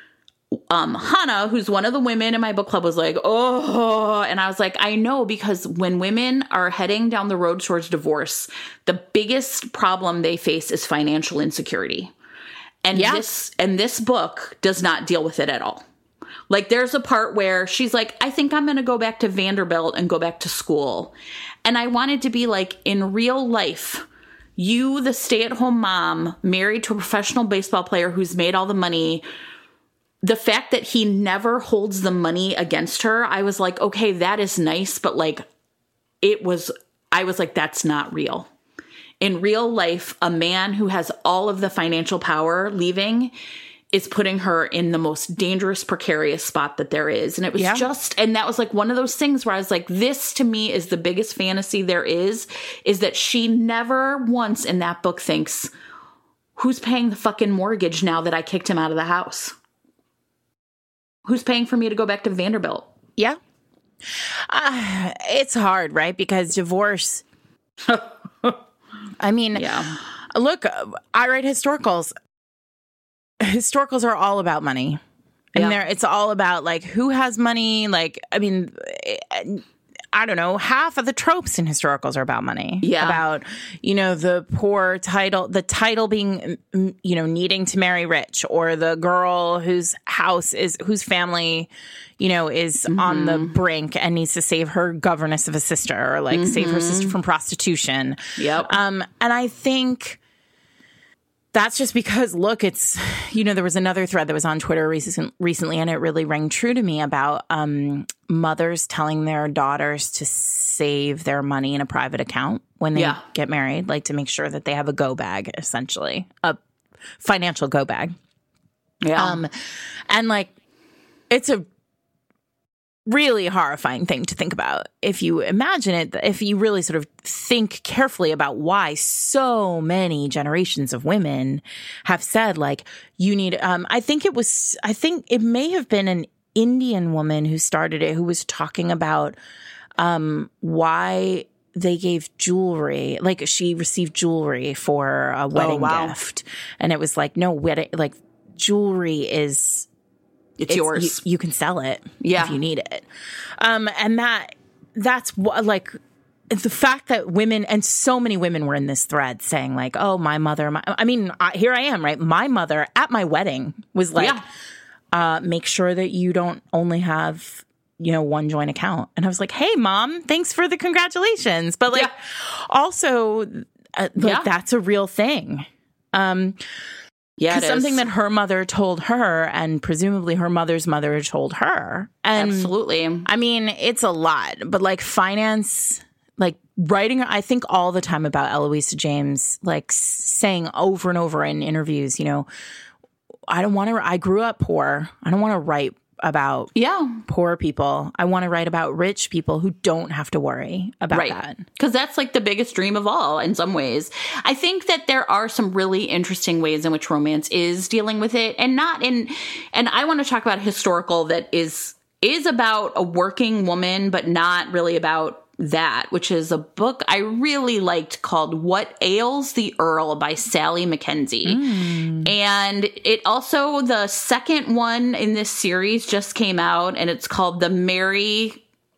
Hannah, who's one of the women in my book club, was like, oh, and I was like, I know, because when women are heading down the road towards divorce, the biggest problem they face is financial insecurity. And this book does not deal with it at all. Like there's a part where she's like, I think I'm going to go back to Vanderbilt and go back to school. And I wanted to be like, in real life, you, the stay-at-home mom, married to a professional baseball player who's made all the money, the fact that he never holds the money against her, I was like, okay, that is nice. But like, I was like, that's not real. In real life, a man who has all of the financial power leaving is putting her in the most dangerous, precarious spot that there is. And it was and that was like one of those things where I was like, this to me is the biggest fantasy there is that she never once in that book thinks, who's paying the fucking mortgage now that I kicked him out of the house? Who's paying for me to go back to Vanderbilt? Yeah. It's hard, right? Because divorce... I mean, look, I write historicals. Historicals are all about money. And it's all about, like, who has money. Like, I mean, I don't know, half of the tropes in historicals are about money. Yeah. About, you know, the title being, you know, needing to marry rich, or the girl whose family, you know, is on the brink and needs to save her governess of a sister, or like save her sister from prostitution. Yep. And I think that's just because, look, it's, you know, there was another thread that was on Twitter recently, and it really rang true to me about mothers telling their daughters to save their money in a private account when they get married, like to make sure that they have a go bag, essentially, a financial go bag. Yeah. And like, it's a really horrifying thing to think about if you imagine it, if you really sort of think carefully about why so many generations of women have said, like, you need, I think it may have been an Indian woman who started it, who was talking about why they gave jewelry, like she received jewelry for a wedding gift. And it was like, no, wedding, like jewelry is, it's yours. You can sell it if you need it. And that's what, like, the fact that women, and so many women were in this thread saying like, oh, my mother, here I am, right? My mother at my wedding was like, make sure that you don't only have, one joint account. And I was like, hey, Mom, thanks for the congratulations. But like, also, that's a real thing. Something that her mother told her, and presumably her mother's mother told her. And absolutely. I mean, it's a lot, but like finance, like writing, I think all the time about Eloisa James, like saying over and over in interviews, I grew up poor. I don't want to write about poor people. I want to write about rich people who don't have to worry about that. Because that's like the biggest dream of all in some ways. I think that there are some really interesting ways in which romance is dealing with it, and I want to talk about historical that is about a working woman, but not really about that, which is a book I really liked called What Ails the Earl by Sally Mackenzie. And it also, the second one in this series just came out, and it's called The Mary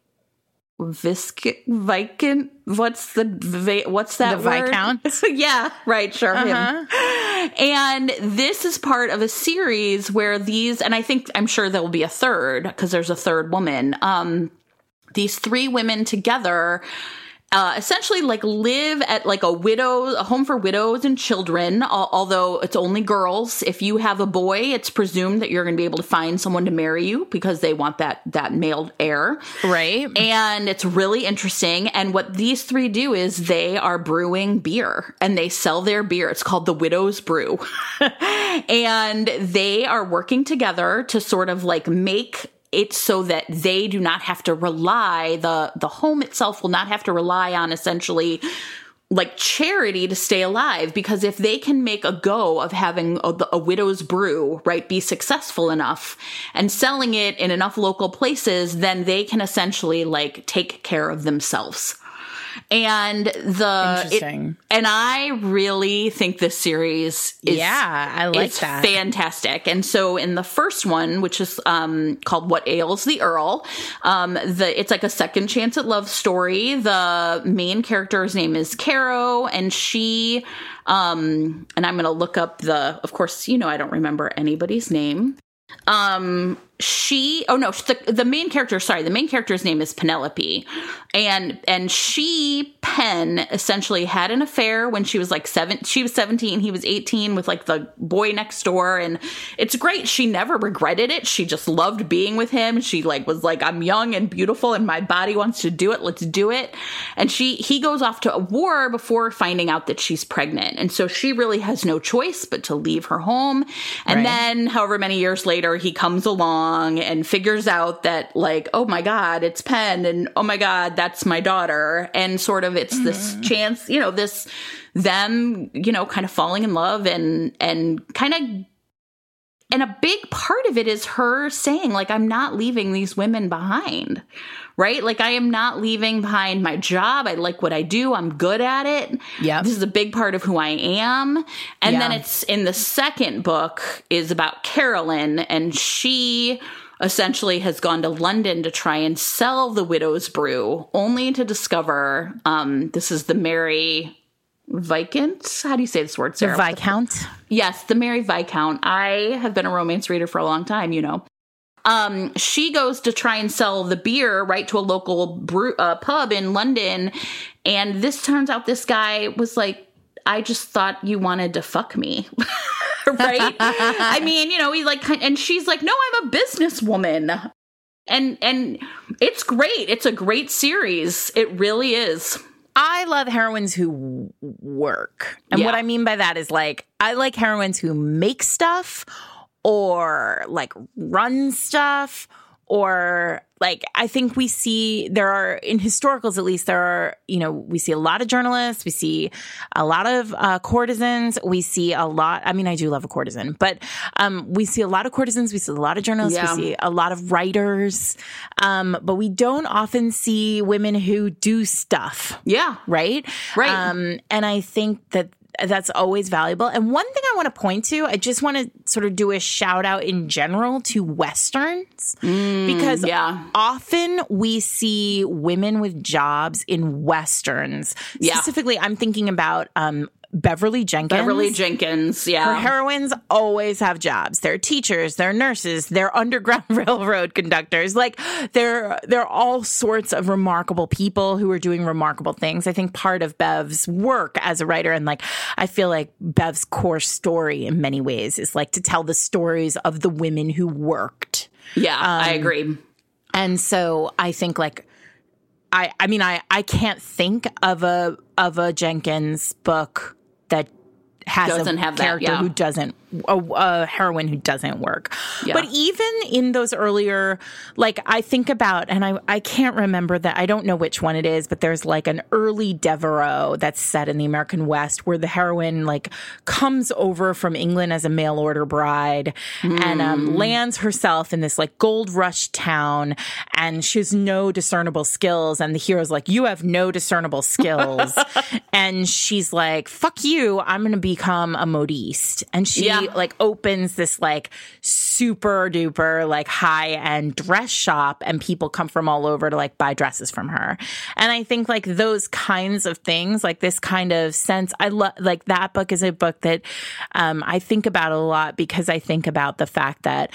Viscount. What's that the word? Viscount? Yeah, right, sure. Him. And this is part of a series where and I'm sure there will be a third, because there's a third woman. These three women together essentially like live at like a home for widows and children, although it's only girls. If you have a boy, it's presumed that you're going to be able to find someone to marry you because they want that male heir. Right. And it's really interesting. And what these three do is they are brewing beer, and they sell their beer. It's called the Widow's Brew. And they are working together to sort of like make it's so that they do not have to rely, the home itself will not have to rely on essentially like charity to stay alive. Because if they can make a go of having a widow's brew, right, be successful enough and selling it in enough local places, then they can essentially like take care of themselves. And Interesting. And I really think this series is I like that. Fantastic. And so in the first one, which is called What Ails the Earl, it's like a second chance at love story. The main character's name is Caro, and she and I'm going to look up of course, I don't remember anybody's name. The main character's name is Penelope, and Penn essentially had an affair when she was like she was 17, he was 18, with like the boy next door, and it's great. She never regretted it. She just loved being with him. She like was like, I'm young and beautiful and my body wants to do it. Let's do it. And he goes off to a war before finding out that she's pregnant. And so she really has no choice but to leave her home. And then however many years later, he comes along and figures out that like, oh my God, it's Penn, and oh my God, that's my daughter. And sort of it's this chance, them, kind of falling in love and kind of, and a big part of it is her saying like, I'm not leaving these women behind, right? Like I am not leaving behind my job. I like what I do. I'm good at it. Yeah. This is a big part of who I am. And then it's in the second book is about Carolyn, and she essentially has gone to London to try and sell the Widow's Brew, only to discover this is the Mary Viscount. How do you say this word, Sarah? The Viscount? Yes, the Mary Viscount. I have been a romance reader for a long time, She goes to try and sell the beer right to a local pub in London, and this turns out this guy was like, I just thought you wanted to fuck me. Right? I mean, he's like, and she's like, no, I'm a businesswoman. And it's great. It's a great series. It really is. I love heroines who work. And what I mean by that is like, I like heroines who make stuff or like run stuff, or like, I think we see there are, in historicals at least, there are, we see a lot of journalists, we see a lot of courtesans, we see a lot, I mean, I do love a courtesan, but we see a lot of courtesans, we see a lot of journalists, we see a lot of writers, but we don't often see women who do stuff. Yeah. Right? Right. And I think that that's always valuable. And one thing I want to point to, I just want to sort of do a shout out in general to Westerns, because often we see women with jobs in Westerns. Specifically, I'm thinking about Beverly Jenkins. Her heroines always have jobs. They're teachers, they're nurses, they're Underground Railroad conductors. Like they're all sorts of remarkable people who are doing remarkable things. I think part of Bev's work as a writer, and like I feel like Bev's core story in many ways is like to tell the stories of the women who worked. Yeah, I agree. And so I think like I mean I can't think of a Jenkins book that doesn't have character who doesn't, a heroine who doesn't work. Yeah. But even in those earlier, like I think about, and I can't remember that, I don't know which one it is, but there's like an early Devereux that's set in the American West where the heroine like comes over from England as a mail order bride and lands herself in this like gold rush town, and she has no discernible skills. And the hero's like, you have no discernible skills. And she's like, fuck you, I'm going to become a modiste. And she like opens this like super duper like high end dress shop, and people come from all over to like buy dresses from her. And I think like those kinds of things, like this kind of sense, I love, like that book is a book that I think about a lot, because I think about the fact that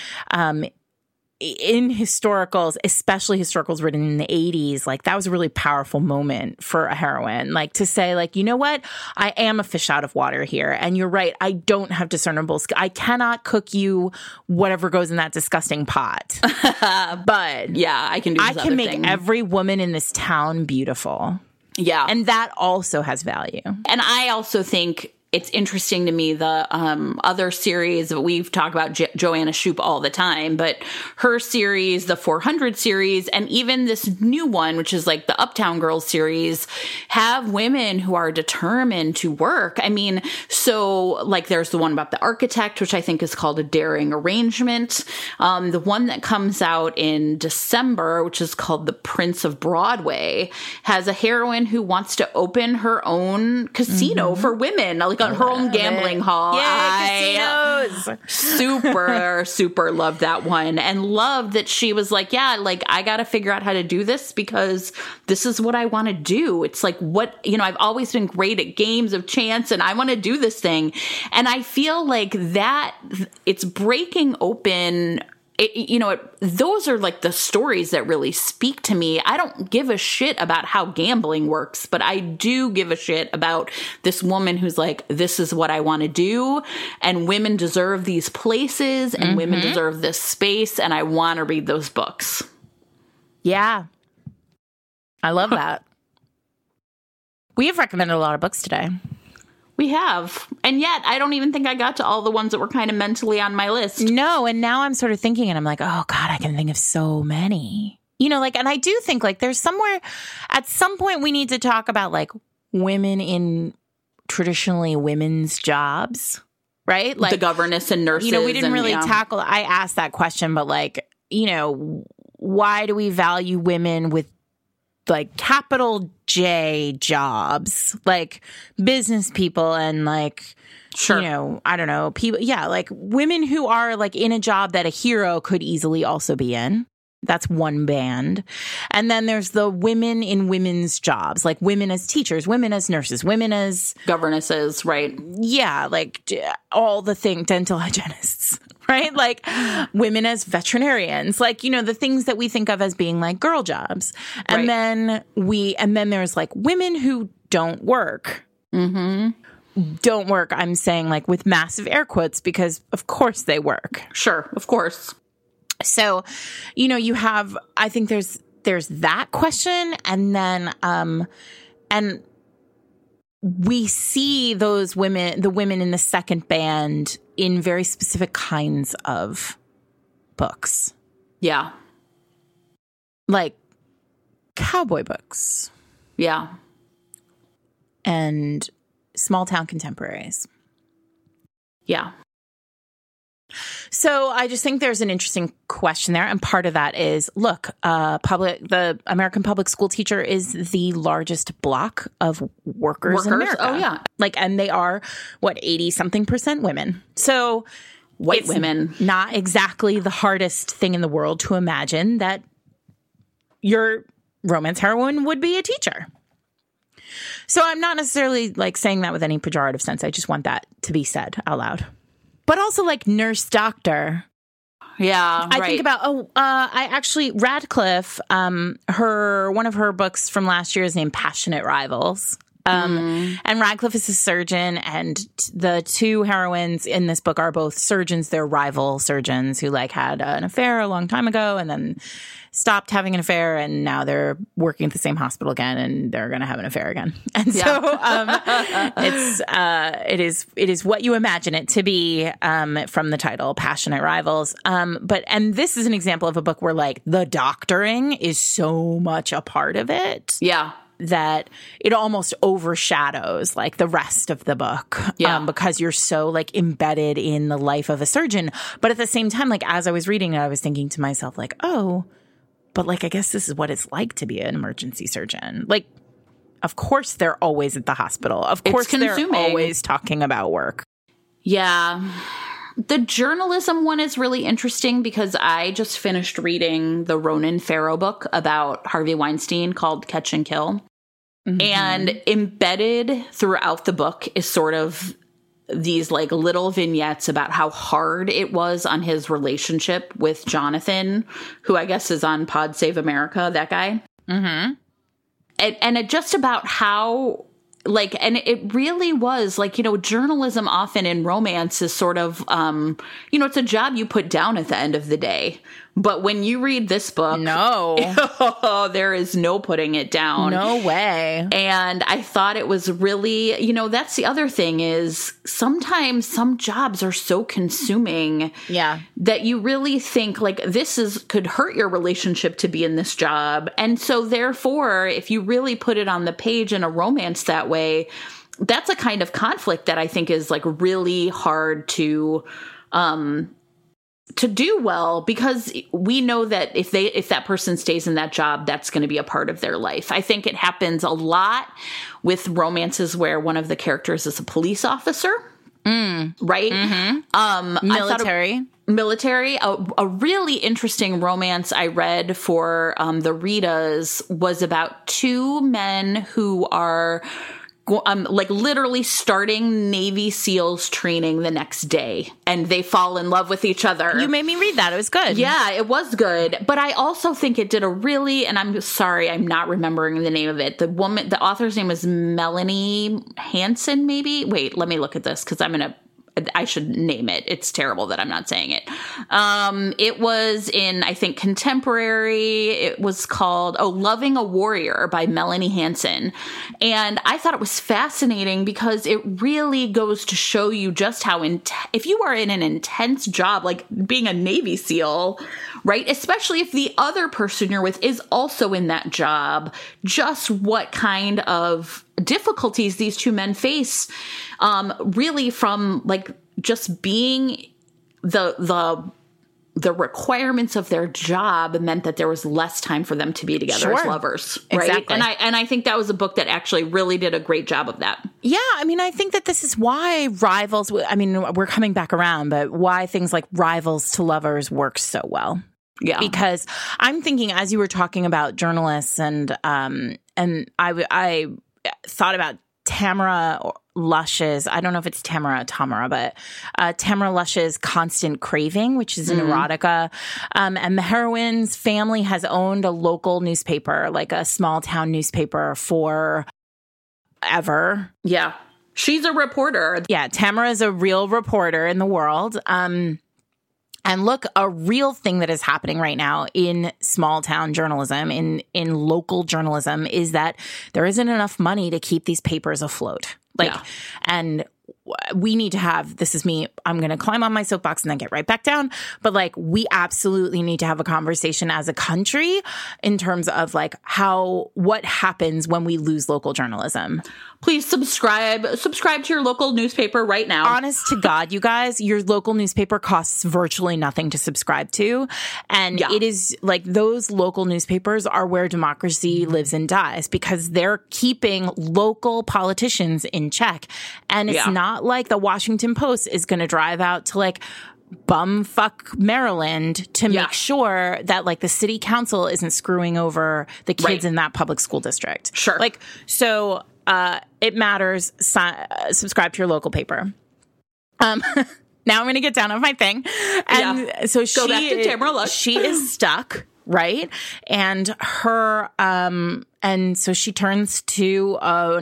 in historicals, especially historicals written in the 80s, like that was a really powerful moment for a heroine, like to say like, you know what, I am a fish out of water here. And you're right, I don't have discernible skill. I cannot cook you whatever goes in that disgusting pot. But yeah, I can make every woman in this town beautiful. Yeah. And that also has value. And I also think it's interesting to me, the other series that we've talked about, Joanna Shupe all the time, but her series, the 400 series, and even this new one, which is like the Uptown Girls series, have women who are determined to work. I mean, so like there's the one about the architect, which I think is called A Daring Arrangement. The one that comes out in December, which is called The Prince of Broadway, has a heroine who wants to open her own casino for women, like her own gambling hall. Yeah, casinos. Super loved that one, and loved that she was like, yeah, like I got to figure out how to do this because this is what I want to do. It's like, what, you know, I've always been great at games of chance and I want to do this thing. And I feel like that it's breaking open. Those are like the stories that really speak to me. I don't give a shit about how gambling works, but I do give a shit about this woman who's like, this is what I want to do. And women deserve these places and women deserve this space. And I want to read those books. Yeah. I love that. We have recommended a lot of books today. We have. And yet, I don't even think I got to all the ones that were kind of mentally on my list. No, and now I'm sort of thinking, and I'm like, oh, God, I can think of so many. You know, like, and I do think, like, there's somewhere, at some point, we need to talk about, like, women in traditionally women's jobs, right? Like the governess and nurses. You know, we didn't really tackle, I asked that question, but, like, you know, why do we value women with like capital J jobs, like business people and like, you know, I don't know, people. Yeah. Like women who are like in a job that a hero could easily also be in. That's one band. And then there's the women in women's jobs, like women as teachers, women as nurses, women as governesses, right? Yeah. Like all the dental hygienists. Right? Like women as veterinarians, like, you know, the things that we think of as being like girl jobs. And then there's like women who don't work. Don't work. I'm saying like with massive air quotes, because of course they work. Sure. Of course. So, you know, you have, I think there's that question. And then, and we see those women, the women in the second band, in very specific kinds of books. Yeah. Like cowboy books. Yeah. And small town contemporaries. Yeah. So I just think there's an interesting question there. And part of that is, look, the American public school teacher is the largest block of workers in America. Oh, yeah. Like, and they are, 80-something% women. So White women. Not exactly the hardest thing in the world to imagine that your romance heroine would be a teacher. So I'm not necessarily like saying that with any pejorative sense. I just want that to be said out loud. But also like nurse doctor. Yeah, I think about, Radcliffe, one of her books from last year is named Passionate Rivals. And Radcliffe is a surgeon, and the two heroines in this book are both surgeons. They're rival surgeons who like had an affair a long time ago and then stopped having an affair, and now they're working at the same hospital again, and they're going to have an affair again. And so it is what you imagine it to be from the title, Passionate Rivals. And this is an example of a book where like the doctoring is so much a part of it. Yeah. That it almost overshadows like the rest of the book because you're so like embedded in the life of a surgeon. But at the same time, like as I was reading it, I was thinking to myself like, oh, but like, I guess this is what it's like to be an emergency surgeon. Like, of course, they're always at the hospital. Of course, they're always talking about work. Yeah. The journalism one is really interesting because I just finished reading the Ronan Farrow book about Harvey Weinstein called Catch and Kill. Mm-hmm. And embedded throughout the book is sort of these like little vignettes about how hard it was on his relationship with Jonathan, who I guess is on Pod Save America, that guy. Mm-hmm. And it just about how like, and it really was like, journalism often in romance is sort of, it's a job you put down at the end of the day. But when you read this book, there is no putting it down. No way. And I thought it was really, that's the other thing is sometimes some jobs are so consuming that you really think like could hurt your relationship to be in this job. And so therefore, if you really put it on the page in a romance that way, that's a kind of conflict that I think is like really hard to do well, because we know that if that person stays in that job, that's going to be a part of their life. I think it happens a lot with romances where one of the characters is a police officer, right? Mm-hmm. Military. A really interesting romance I read for the Ritas was about two men who are like literally starting Navy SEALs training the next day, and they fall in love with each other. You made me read that. It was good. Yeah, it was good. But I also think it did and I'm sorry, I'm not remembering the name of it. The author's name is Melanie Hansen, maybe. Wait, let me look at this because I should name it. It's terrible that I'm not saying it. It was in, I think, Contemporary. It was called, Loving a Warrior by Melanie Hansen. And I thought it was fascinating because it really goes to show you just how, if you are in an intense job, like being a Navy SEAL, right? Especially if the other person you're with is also in that job, just what kind of difficulties these two men face, really from like just being the requirements of their job meant that there was less time for them to be together as lovers, right? Exactly. And I think that was a book that actually really did a great job of that. Yeah, I mean, I think that this is why Rivals, I mean, we're coming back around, but why things like Rivals to Lovers work so well. Yeah. Because I'm thinking, as you were talking about journalists and I thought about Tamara Lush's, I don't know if it's Tamara but Tamara Lush's Constant Craving, which is an erotica. And the heroine's family has owned a local newspaper, like a small town newspaper forever. Yeah. She's a reporter. Yeah. Tamara is a real reporter in the world. And look, a real thing that is happening right now in small town journalism, in local journalism, is that there isn't enough money to keep these papers afloat. And we need to have, this is me, I'm going to climb on my soapbox and then get right back down. But like, we absolutely need to have a conversation as a country in terms of like what happens when we lose local journalism. Please subscribe to your local newspaper right now. Honest to God, you guys, your local newspaper costs virtually nothing to subscribe to. And it is like those local newspapers are where democracy lives and dies because they're keeping local politicians in check. And it's not like the Washington Post is going to drive out to like bumfuck Maryland to make sure that like the city council isn't screwing over the kids in that public school district. Sure. Like, so it matters. Subscribe to your local paper. Now I'm going to get down on my thing. And so Go back to Tamara Luck. She is stuck, right? And her, and so she turns to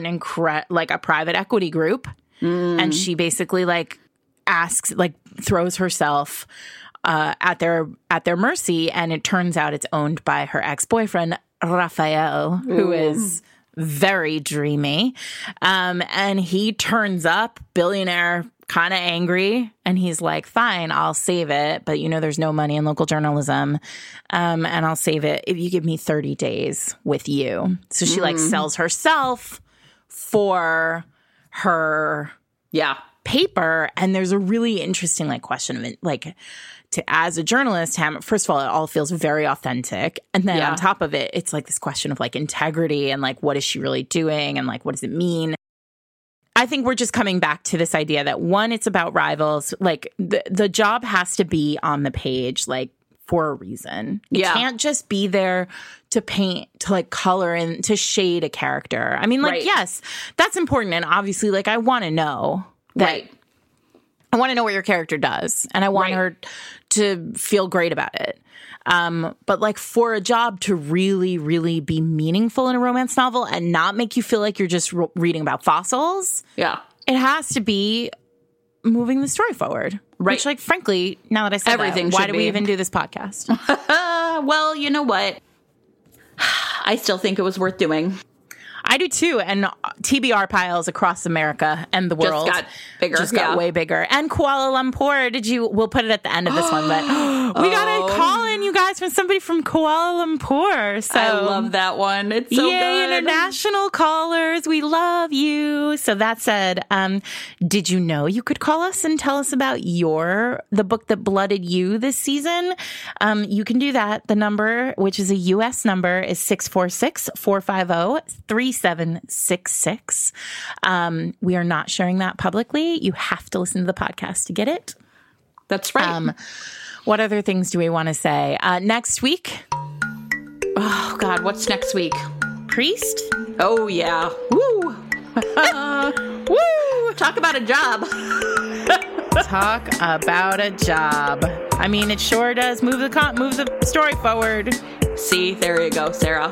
a private equity group. And she basically like asks, like throws herself at their mercy. And it turns out it's owned by her ex-boyfriend, Rafael, who is very dreamy. And he turns up, billionaire, kind of angry. And he's like, fine, I'll save it. But there's no money in local journalism. And I'll save it if you give me 30 days with you. So she like sells herself for her paper. And there's a really interesting like question of it, like as a journalist, first of all, it all feels very authentic. And then on top of it, it's like this question of like integrity and like, what is she really doing? And like, what does it mean? I think we're just coming back to this idea that one, it's about rivals. Like the job has to be on the page, like for a reason. You can't just be there to paint, to like color and to shade a character. I mean, like, yes, that's important. And obviously, like, I want to know that I want to know what your character does. And I want her to feel great about it. But like for a job to really, really be meaningful in a romance novel and not make you feel like you're just reading about fossils. Yeah. It has to be moving the story forward. Right. Which, like, frankly, now that I said everything, why do we even do this podcast? Well, you know what? I still think it was worth doing. I do too. And TBR piles across America and the world just got bigger. Just got way bigger. And Kuala Lumpur, we'll put it at the end of this one, but we got a call in, you guys, from somebody from Kuala Lumpur. So I love that one. It's so good. International callers. We love you. So that said, did you know you could call us and tell us about the book that blooded you this season? You can do that. The number, which is a U.S. number, is 646-450-3766. We are not sharing that publicly. You have to listen to the podcast to get it. That's right. What other things do we want to say? Next week. Oh, God. What's next week? Priest? Oh, yeah. Woo. Woo. Talk about a job. Talk about a job. I mean, it sure does move the story forward. See, there you go, Sarah.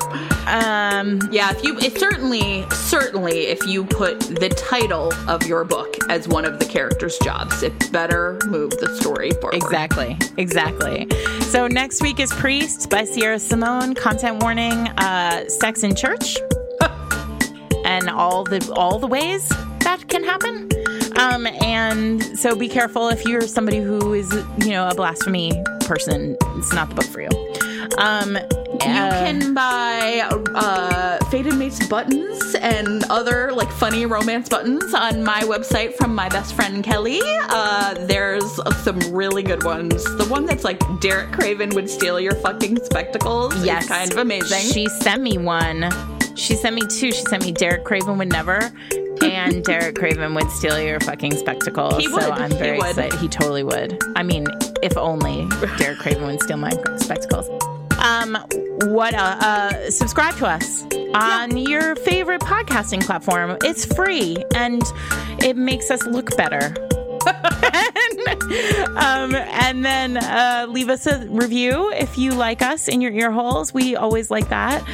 Certainly, if you put the title of your book as one of the characters' jobs, it better move the story forward. Exactly. So next week is Priest by Sierra Simone. Content warning: sex in church, and all the ways that can happen. And so be careful if you're somebody who is, a blasphemy person. It's not the book for you. You can buy Fated Mates buttons and other like funny romance buttons on my website from my best friend Kelly. There's some really good ones. The one that's like Derek Craven would steal your fucking spectacles. Yes, is kind of amazing. She sent me one. She sent me two. She sent me Derek Craven would never. And Derek Craven would steal your fucking spectacles. He would. So I'm very excited. He totally would. I mean, if only Derek Craven would steal my spectacles. Subscribe to us on your favorite podcasting platform. It's free and it makes us look better. And then leave us a review if you like us in your ear holes. We always like that.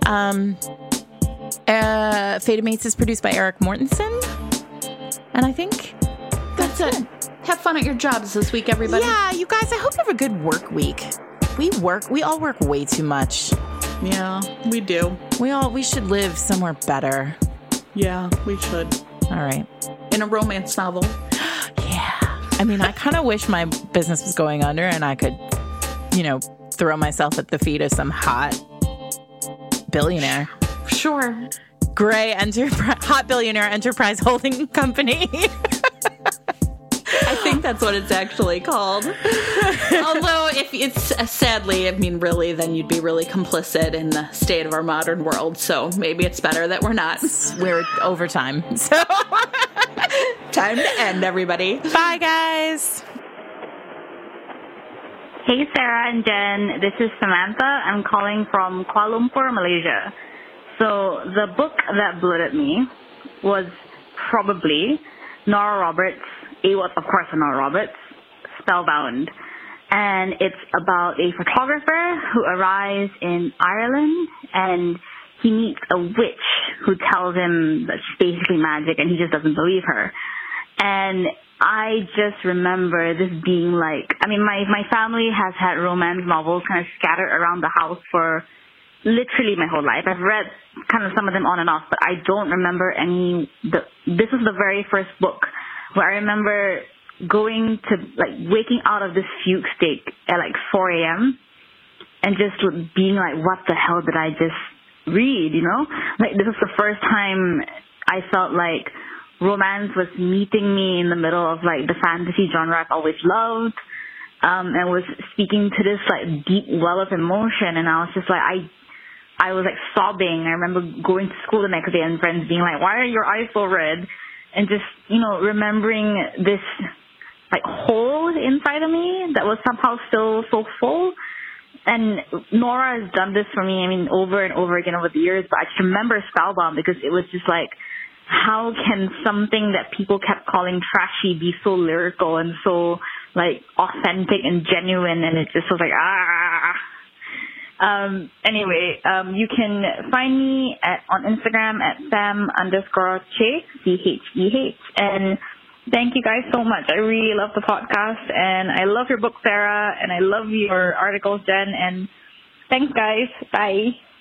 Fated Mates is produced by Eric Mortensen. And I think that's it. Have fun at your jobs this week, everybody. Yeah, you guys, I hope you have a good work week. We all work way too much. Yeah, we do. We should live somewhere better. Yeah, we should. All right. in a romance novel. Yeah. I mean, I kind of wish my business was going under and I could, throw myself at the feet of some hot billionaire. Sure. Gray hot billionaire enterprise holding company. I think that's what it's actually called. Although, if it's sadly, really, then you'd be really complicit in the state of our modern world. So maybe it's better that we're not. We're over time. So time to end, everybody. Bye, guys. Hey, Sarah and Jen. This is Samantha. I'm calling from Kuala Lumpur, Malaysia. So the book that bloated me was probably Nora Roberts. It was, of course, Nora Roberts, Spellbound. And it's about a photographer who arrives in Ireland and he meets a witch who tells him that she's basically magic and he just doesn't believe her. And I just remember this being like, my family has had romance novels kind of scattered around the house for literally my whole life. I've read kind of some of them on and off, but I don't remember any. This was the very first book where I remember going to, waking out of this fugue state at 4 a.m. and just being like, what the hell did I just read, This was the first time I felt like romance was meeting me in the middle of, the fantasy genre I've always loved, and was speaking to this, deep well of emotion, and I was just I was sobbing. I remember going to school the next day and friends being like, why are your eyes so red? And just, remembering this, hole inside of me that was somehow still so full. And Nora has done this for me, over and over again over the years, but I just remember Spellbound because it was just how can something that people kept calling trashy be so lyrical and so, authentic and genuine, and it just was Anyway, you can find me on Instagram at Sam_Che, CHEH. And thank you guys so much. I really love the podcast, and I love your book, Sarah, and I love your articles, Jen. And thanks, guys. Bye.